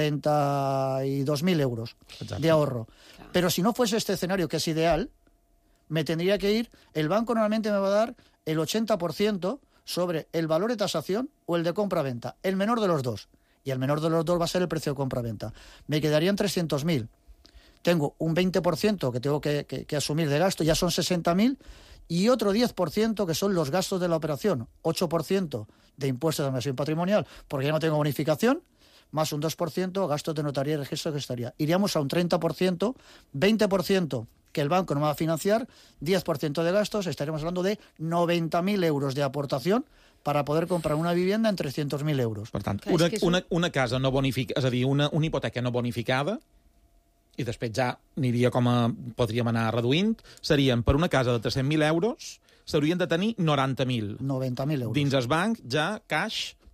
42.000 euros de ahorro. Claro. Pero si no fuese este escenario, que es ideal, me tendría que ir, el banco normalmente me va a dar el 80% sobre el valor de tasación o el de compra-venta, el menor de los dos. Y el menor de los dos va a ser el precio de compra-venta. Me quedarían 300.000. Tengo un 20% que tengo que asumir de gasto, ya son 60.000, y otro 10% que son los gastos de la operación, 8% de impuestos de admisión patrimonial, porque ya no tengo bonificación, más un 2% gastos de notaría y registro de gestoría. Iríamos a un 30%, 20% que el banco no va a financiar, 10% de gastos, estaríamos hablando de 90.000 euros de aportación para poder comprar una vivienda en 300.000 euros. Per tant, una casa no bonificada, és a dir, una hipoteca no bonificada, i després ja aniria podríem anar reduint, serien per una casa de 300.000 euros, s'haurien de tenir 90.000. 90.000 euros. Dins el banc, ja, caix,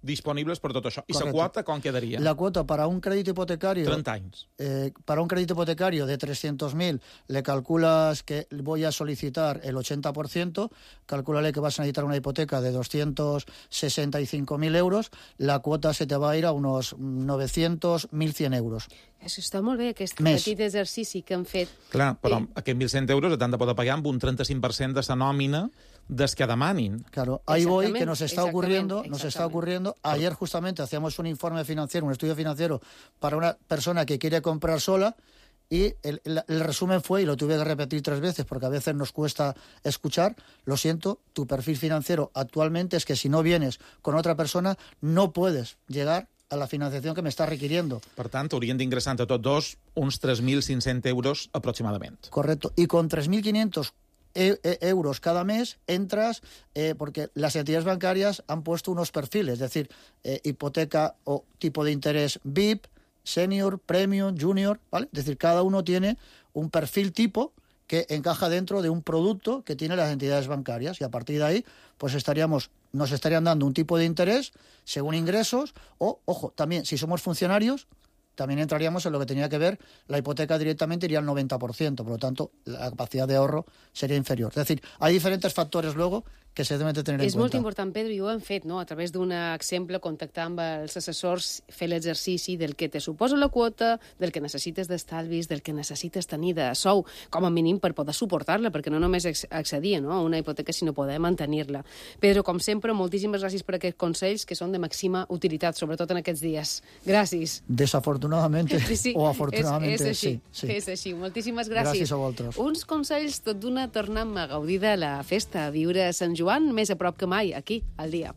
disponibles per tot això. I la Correcto. quota com quedaria? La cuota para un crédito hipotecario... 30 anys. Para un crédito hipotecario de 300.000 le calculas que voy a solicitar el 80%, calcúlale que vas a necesitar una hipoteca de 265.000 euros, la cuota se te va a ir a unos 900, 1.100 euros. Això està molt bé, aquest Més. petit exercici que han fet. Clar, però aquests 1.100 euros t'han de poder pagar amb un 35% de la nòmina des que demanin. Claro, ahí voy, que nos Exactamente, está ocurriendo. Ayer justamente hacíamos un informe financiero, un estudio financiero para una persona que quiere comprar sola y el resumen fue, y lo tuve que repetir 3 veces porque a veces nos cuesta escuchar, lo siento, tu perfil financiero actualmente es que si no vienes con otra persona no puedes llegar a la financiación que me está requiriendo. Per tant, haurien d'ingressar entre tots dos uns 3.500 euros aproximadament. Correcto. Y con 3.500 euros cada mes entras, porque las entidades bancarias han puesto unos perfiles, es decir, hipoteca o tipo de interés VIP, senior, premium, junior, ¿vale? Es decir, cada uno tiene un perfil tipo que encaja dentro de un producto que tienen las entidades bancarias y a partir de ahí pues nos estarían dando un tipo de interés según ingresos o, ojo, también si somos funcionarios también entraríamos en lo que tenía que ver, la hipoteca directamente iría al 90%, por lo tanto la capacidad de ahorro sería inferior. Es decir, hay diferentes factores luego que se deben de tener en És cuenta. molt important, Pedro, i ho hem fet, no? A través d'un exemple, contactar amb els assessors, fer l'exercici del que te suposa la quota, del que necessites d'estalvis, del que necessites tenir de sou, com a mínim per poder suportar-la, perquè no només accedir, no?, a una hipoteca, sinó poder mantenir-la. Pedro, com sempre, moltíssimes gràcies per aquests consells que són de màxima utilitat, sobretot en aquests dies. Gràcies. Desafortunadamente Sí, o afortunadamente, és així, sí. és així. Moltíssimes gràcies. Gràcies a vosaltres. Uns consells tot d'una, tornem a gaudir de la festa, a viure a Sant Joan més a prop que mai, aquí, al dia.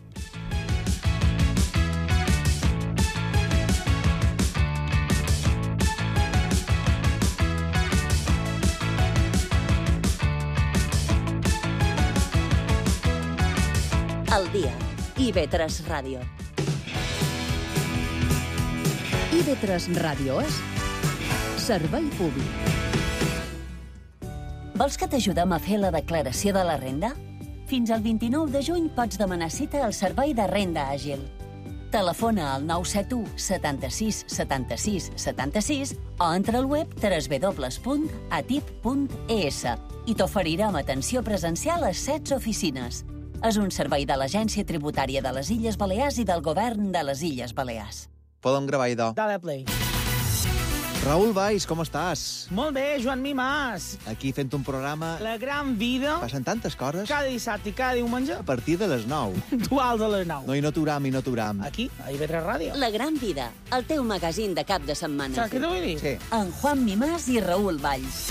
Al dia. IB3 Ràdio. IB3 Ràdio és servei públic. Vols que t'ajudem a fer la declaració de la renda? Fins al 29 de juny pots demanar cita al Servei de Renda Àgil. Telefona al 971 76 76 76 o entra al web www.atip.es i t'oferirem atenció presencial a 16 oficines. És un servei de l'Agència Tributària de les Illes Balears i del Govern de les Illes Balears. Podem gravar, idò. Dale play. Raül Valls, com estàs? Molt bé, Joan Mimàs. Aquí fent un programa... La gran vida. Passen tantes coses. Cada dissabte i cada diumenge. A partir de les 9. Duals a les 9. No, i no t'uram. Aquí, a IB3 Ràdio. La gran vida, el teu magazín de cap de setmana. Saps què t'ho vull dir? Sí. En Juan Mimàs i Raül Valls.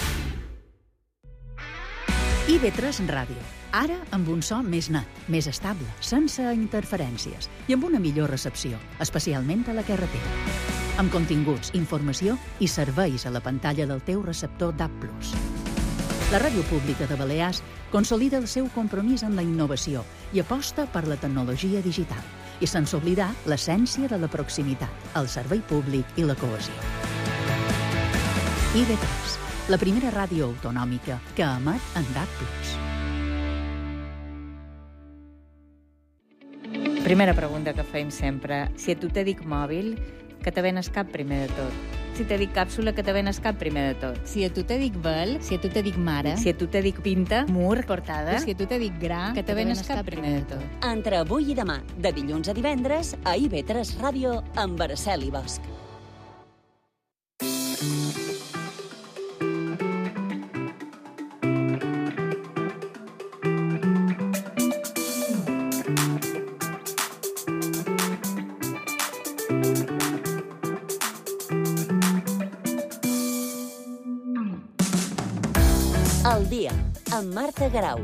IB3 Ràdio. Ara amb un so més net, més estable, sense interferències i amb una millor recepció, especialment a la carretera. Amb continguts, informació i serveis a la pantalla del teu receptor DAB+. La Ràdio Pública de Balears consolida el seu compromís amb la innovació i aposta per la tecnologia digital, i sense oblidar l'essència de la proximitat, el servei públic i la cohesió. IB3, la primera ràdio autonòmica que emet en DAB+. Primera pregunta que fem sempre. Si a tu te dic mòbil, que te ven cap primer de tot. Si te dic càpsula, que te ven cap primer de tot. Si a tu te dic vel, si a tu te dic mare, Si a tu te dic pinta, mur, portada, si a tu te dic gra, que te ven cap primer de tot. Entre avui i demà, de dilluns a divendres, a IB3 Ràdio, amb Araceli Bosch. Al dia, amb Marta Garau.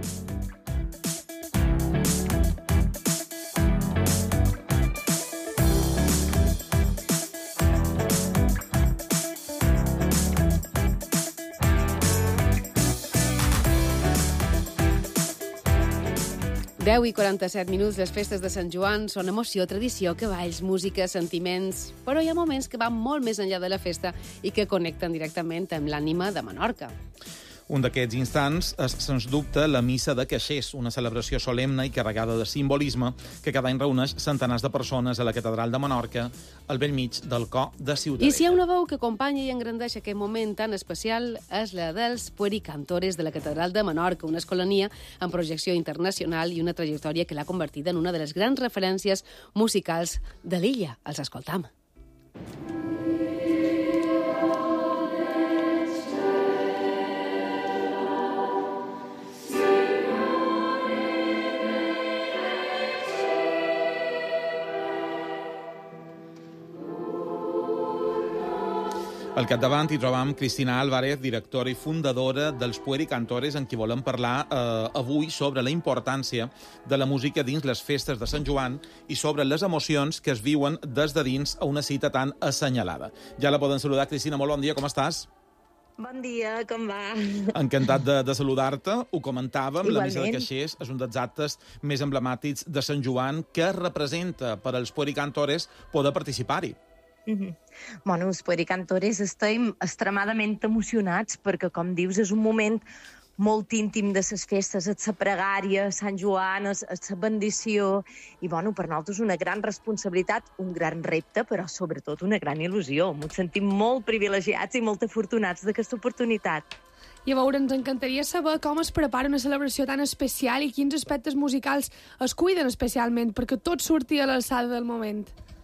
Deu i 47 minuts, les festes de Sant Joan són emoció, tradició, cavalls, música, sentiments... Però hi ha moments que van molt més enllà de la festa i que connecten directament amb l'ànima de Menorca. Un d'aquests instants és, sens dubte, la missa de Caixers, una celebració solemne i carregada de simbolisme que cada any reuneix centenars de persones a la Catedral de Menorca, al bell mig del cor de Ciutadella. I si hi ha una veu que acompanya i engrandeix aquest moment tan especial és la dels Puericantores de la Catedral de Menorca, una escolania amb projecció internacional i una trajectòria que l'ha convertida en una de les grans referències musicals de l'illa. Els escoltam. Al capdavant hi trobam Cristina Álvarez, directora i fundadora dels Puericantores, en qui volem parlar avui sobre la importància de la música dins les festes de Sant Joan i sobre les emocions que es viuen des de dins a una cita tan assenyalada. Ja la poden saludar. Cristina, molt bon dia, com estàs? Bon dia, com va? Encantat de saludar-te. Ho comentàvem, Igualment. la missa de Caixers és un dels actes més emblemàtics de Sant Joan que representa per als Puericantores poder participar-hi. Bueno, els Puericantores estem extremadament emocionats perquè, com dius, és un moment molt íntim de les festes, és la pregària, Sant Joan, és la bendició, i bueno, per nosaltres una gran responsabilitat, un gran repte, però sobretot una gran il·lusió. Ens sentim molt privilegiats i molt afortunats d'aquesta oportunitat. I a veure, ens encantaria saber com es prepara una celebració tan especial i quins aspectes musicals es cuiden especialment perquè tot surti a l'alçada del moment.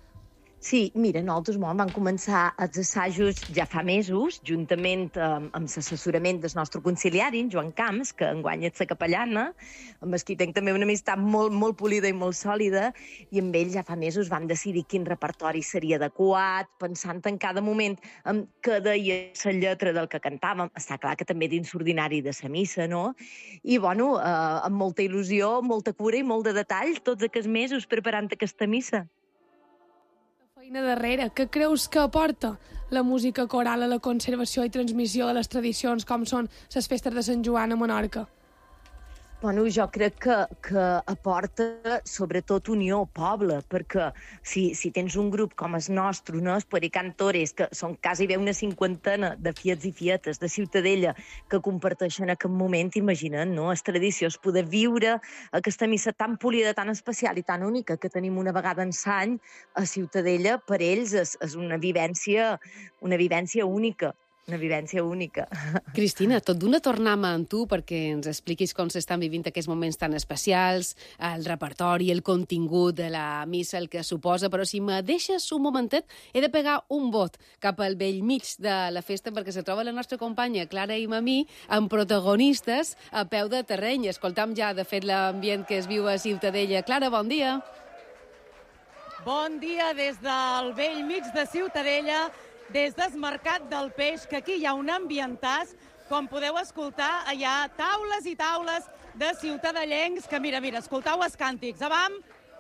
Sí, mira, nosaltres vam començar els assajos ja fa mesos, juntament amb l'assessorament del nostre conciliari, en Joan Camps, que enguany és la capellana, amb qui tenc també una amistat molt polida i molt sòlida, i amb ell ja fa mesos vam decidir quin repertori seria adequat, pensant en cada moment en què deia la lletra del que cantàvem. Està clar que també dins l'ordinari de la missa, no? I, bueno, amb molta il·lusió, molta cura i molt de detall, tots aquests mesos preparant aquesta missa. Feina darrere, què creus que aporta la música coral a la conservació i transmissió de les tradicions com són les festes de Sant Joan a Menorca? Bueno, jo crec que aporta sobretot unió al poble, perquè si tens un grup com el nostre, no? Els Puericantores, que són quasi bé una cinquantena de fiets i fietes de Ciutadella que comparteixen aquest moment, imagina't, no? És tradició, és poder viure aquesta missa tan polida, tan especial i tan única que tenim una vegada en l'any a Ciutadella, per ells és una vivència única. Una vivència única. Cristina, tot d'una tornem amb tu perquè ens expliquis com s'estan vivint aquests moments tan especials, el repertori, el contingut de la missa, el que suposa, però si me deixes un momentet, he de pegar un vot cap al bell mig de la festa perquè se troba la nostra companya Clara i Mamí amb protagonistes a peu de terreny. Escoltam ja, de fet, l'ambient que es viu a Ciutadella. Clara, bon dia. Bon dia des del bell mig de Ciutadella, des del Mercat del Peix, que aquí hi ha un ambientàs, com podeu escoltar, hi ha taules i taules de ciutadellencs, que mira, escoltau els càntics. Avam!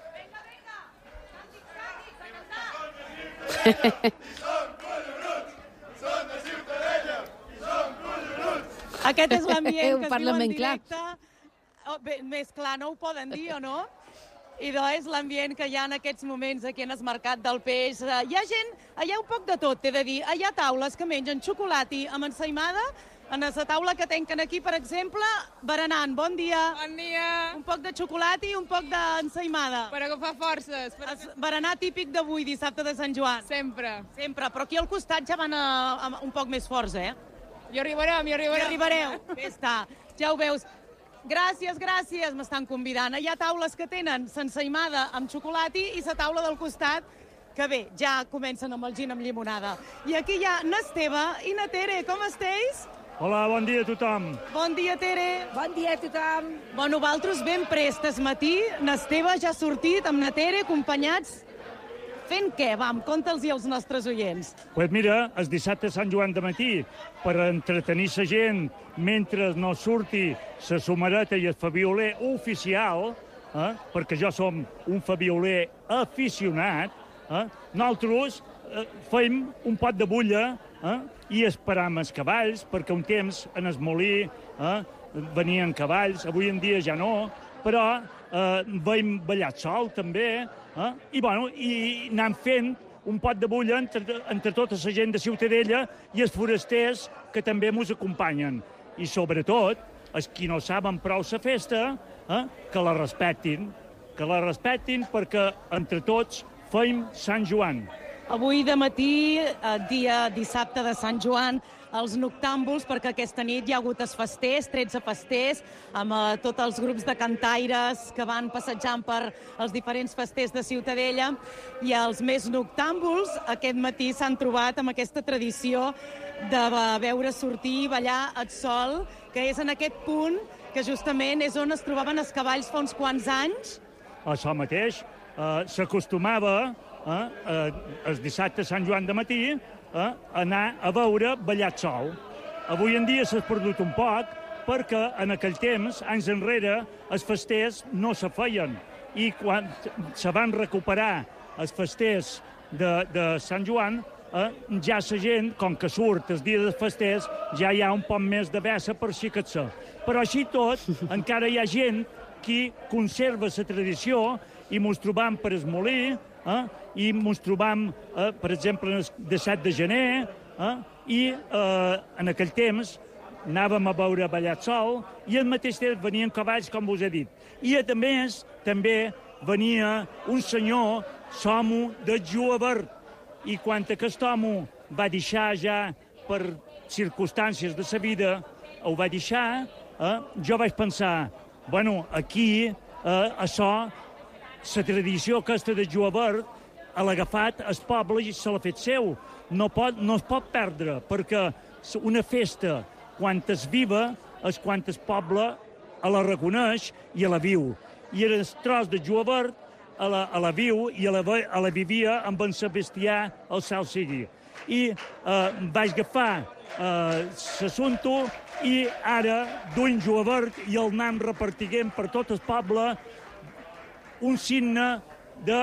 Aquest és l'ambient que es viu en directe. Més clar no ho poden dir, o no? I és l'ambient que hi ha en aquests moments aquí en el Mercat del Peix. Hi ha gent, hi ha un poc de tot, t'he de dir. Hi ha taules que mengen xocolati amb ensaïmada. En la taula que tenquen aquí, per exemple, berenant. Bon dia. Bon dia. Un poc de xocolati i un poc d'ensaïmada. Per agafar forces. Berenar típic d'avui, dissabte de Sant Joan. Sempre. Sempre, però aquí al costat ja van un poc més forts, eh? Hi arribarem. Hi arribareu. Bé està, ja ho veus. Gràcies, m'estan convidant. Hi ha taules que tenen s'ensaïmada amb xocolati i la taula del costat, que bé, ja comencen amb el gin amb llimonada. I aquí hi ha n'Esteve i na Tere, com esteu? Hola, bon dia a tothom. Bon dia, Tere. Bon dia a tothom. Bueno, vosaltres ben prestes matí, n'Esteve ja ha sortit amb na Tere, acompanyats. Fent què? Vam, conta'ls-hi als nostres oients. Pues mira, el dissabte Sant Joan de matí, per entretenir la gent mentre no surti la somareta i el fabioler oficial, perquè jo som un fabioler aficionat, nosaltres fem un pot de bulla i esperam els cavalls, perquè un temps en el molí venien cavalls, avui en dia ja no, però vam ballar sol també, i anem fent un pot de bulla entre tota la gent de Ciutadella i els forasters que també ens acompanyen. i sobretot, els qui no saben prou la festa, que la respectin perquè entre tots feim Sant Joan. Avui de matí, dia dissabte de Sant Joan, els noctàmbuls, perquè aquesta nit hi ha hagut els festers, 13 festers, amb tots els grups de cantaires que van passejant per els diferents festers de Ciutadella, i els més noctàmbuls aquest matí s'han trobat amb aquesta tradició de veure sortir i ballar el sol, que és en aquest punt que justament és on es trobaven els cavalls fa uns quants anys. Això mateix, s'acostumava el dissabte de Sant Joan de matí anar a veure ballar el sol. Avui en dia s'ha perdut un poc perquè en aquell temps, anys enrere, els festers no se feien. I quan se van recuperar els festers de Sant Joan, ja la gent, com que surt els dies dels festers, ja hi ha un poc més de vessa per xicar-se. Però així tot, encara hi ha gent que conserva la tradició i mos trobam per el Molí, i mos trobam, per exemple, de 7 de gener, i en aquell temps anàvem a veure ballar el sol, i al mateix temps venien cavalls, com us he dit. I a més, també venia un senyor, l'homo de Julivert, i quan aquest home va deixar ja per circumstàncies de la vida, ho va deixar, jo vaig pensar, bueno, aquí, això, la tradició aquesta de Julivert, l'ha agafat el poble i se l'ha fet seu. No es pot perdre, perquè una festa, quan és viva, és quan el poble la reconeix i la viu. I el tros de Julivert la viu i la vivia amb en Sebastià, el cel sigui. I vaig agafar l'assumpte i ara duim Julivert i el anem repartiguem per tot el poble un signe de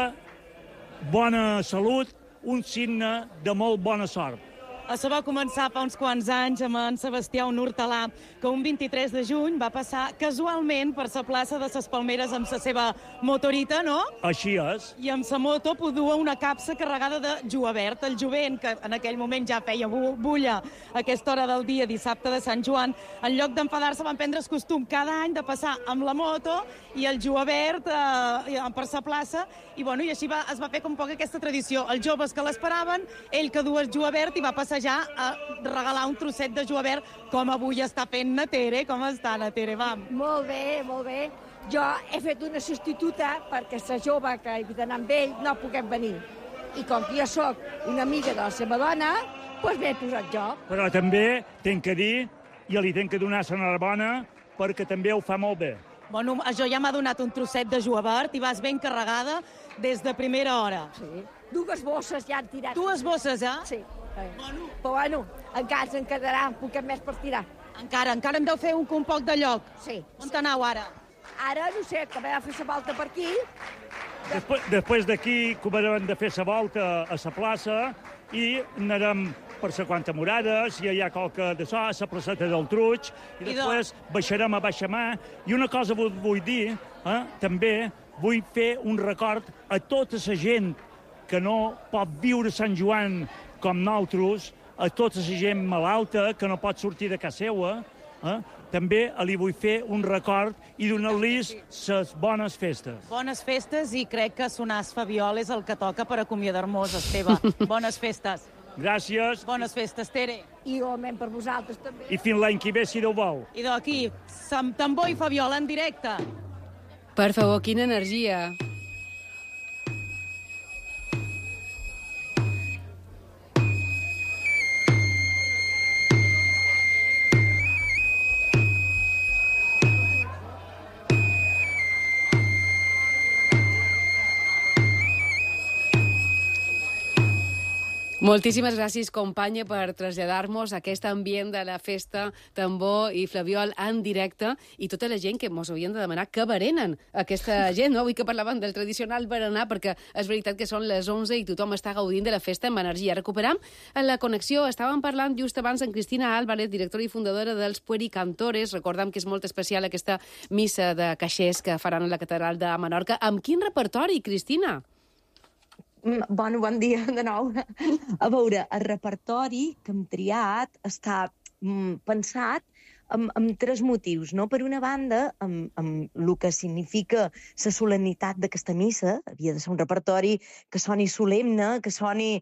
bona salut, un signe de molt bona sort. Això va començar fa uns quants anys amb en Sebastià, un hortelà, que un 23 de juny va passar casualment per la plaça de les Palmeres amb la seva motorita, no? Així és. I amb la moto podua una capsa carregada de Julivert. El jovent, que en aquell moment ja feia bulla a aquesta hora del dia, dissabte de Sant Joan, en lloc d'enfadar-se van prendre el costum cada any de passar amb la moto i el Julivert per la plaça, i així es va fer com poc aquesta tradició. Els joves que l'esperaven, ell que dues Julivert i va passar ja a regalar un trosset de Julivert, com avui està fent na Tere. Com està, na Tere? Vam. Molt bé, molt bé. Jo he fet una substituta perquè la jove que he d'anar amb ell no puguem venir. I com que jo sóc una amiga de la seva dona, doncs m'he posat jo. Però també tenc que dir, i li tenc que donar l'enhorabona, perquè també ho fa molt bé. Bueno, això ja m'ha donat un trosset de Julivert i vas ben carregada des de primera hora. Sí. 2 bosses ja han tirat. 2 bosses, eh? Sí. Però encara ens en quedarà un poquet més per tirar. Encara em deu fer un poc de lloc. Sí. On t'anau ara? Ara, no sé, que m'he de fer la volta per aquí. Després d'aquí començarem de fer la volta a la plaça i anarem per la Quanta Morades, i hi ha qualque de so, a la placeta del Truig, i després baixarem a Baixamà. I una cosa vull dir, també vull fer un record a tota la gent que no pot viure Sant Joan com nosaltres, a tota la gent malalta que no pot sortir de casa seva, també li vull fer un record i donar-los les bones festes. Bones festes, i crec que sonar el Fabiol és el que toca per acomiadar-nos, Esteve. Bones festes. Gràcies. Bones festes, Tere. I igualment per vosaltres també. I fins l'any que ve, si Déu vol. I d'aquí, tambor i Fabiola en directe. Per favor, quina energia. Moltíssimes gràcies, companya, per traslladar-nos aquest ambient de la festa, tambor i flabiol en directe, i tota la gent que mos haurien de demanar què berenen aquesta gent, no? Avui que parlaven del tradicional berenar, perquè és veritat que són les 11 i tothom està gaudint de la festa amb energia. Recuperam la connexió. Estàvem parlant just abans amb Cristina Álvarez, directora i fundadora dels Puericantores. Recordem que és molt especial aquesta missa de caixers que faran a la catedral de Menorca. Amb quin repertori, Cristina? Bon dia de nou. A veure, el repertori que hem triat està pensat amb tres motius, no? Per una banda, amb el que significa la solemnitat d'aquesta missa, havia de ser un repertori que soni solemne, que soni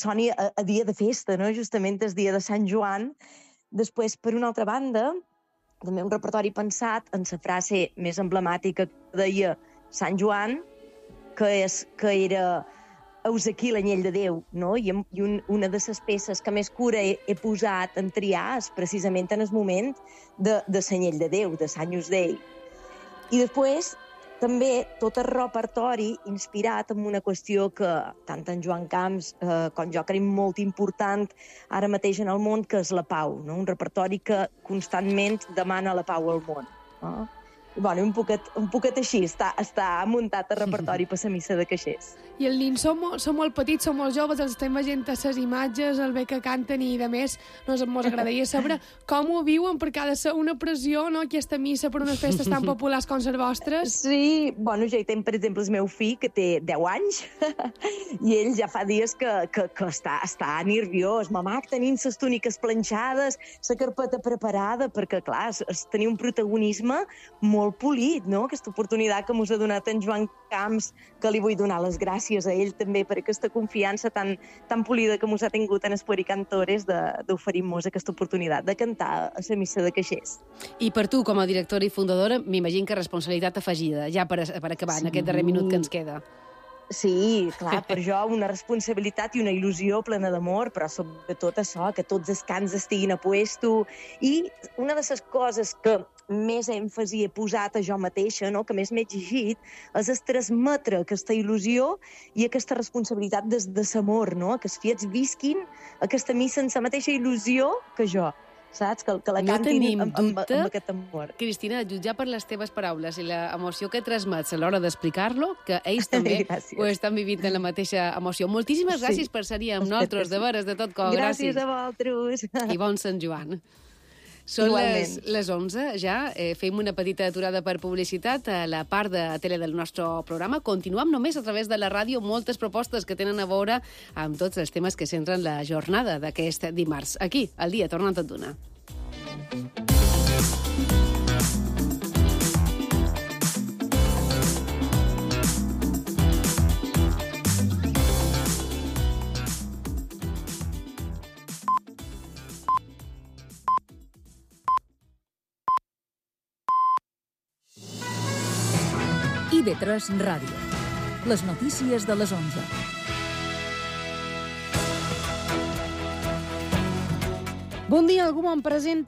a dia de festa, no? Justament el dia de Sant Joan. Després, per una altra banda, també un repertori pensat en la frase més emblemàtica que deia Sant Joan, que era «Heus aquí l'anyell de Déu», no? I una de les peces que més cura he posat en triar és precisament en el moment de l'anyell de Déu, de l'Agnus Dei. I després, també, tot el repertori inspirat en una qüestió que tant en Joan Camps com jo creiem molt important ara mateix en el món, que és la pau, no? Un repertori que constantment demana la pau al món. No? Bueno, un poquet així, està muntat el repertori per la missa de caixers. I els nins són molt petits, són molt joves, els estem veient a les imatges, el bé que canten i de més, ens agradaria saber com ho viuen, perquè ha de ser una pressió, no?, aquesta missa per unes festes tan populars com les vostres. Sí, bueno, jo hi tinc, per exemple, el meu fill, que té 10 anys, i ell ja fa dies que està nerviós. Mamà, que tenim les túniques planxades, la carpeta preparada, perquè, clar, és tenir un protagonisme molt polit, no?, aquesta oportunitat que mos ha donat en Joan Camps, que li vull donar les gràcies a ell també per aquesta confiança tan polida que mos ha tingut en Espueri Cantores d'oferir-nos aquesta oportunitat de cantar a la missa de caixers. I per tu, com a directora i fundadora, m'imagino que responsabilitat afegida, ja per acabar en aquest darrer minut que ens queda. Sí, clar, per jo una responsabilitat i una il·lusió plena d'amor, però sobretot això, que tots els cants estiguin a puesto. I una de les coses que més èmfasi he posat a jo mateixa, no?, que més m'he exigit, és transmetre aquesta il·lusió i aquesta responsabilitat des de l'amor, no?, que els fills visquin aquesta missa amb la mateixa il·lusió que jo. Saps? Que la cantin amb aquest amor. Cristina, jutjar per les teves paraules i l'emoció que transmets a l'hora d'explicar-lo, que ells també ho estan vivint en la mateixa emoció. Moltíssimes gràcies per ser-hi amb nosaltres, de veres, de tot cor. Gràcies a vosaltres. I bon Sant Joan. Són les 11 ja, fem una petita aturada per publicitat a la part de tele del nostre programa. Continuem només a través de la ràdio, moltes propostes que tenen a veure amb tots els temes que centren la jornada d'aquest dimarts. Aquí, al dia, tornant tot d'una. IB3 Ràdio. Les notícies de les 11. Bon dia, algú me'n presenta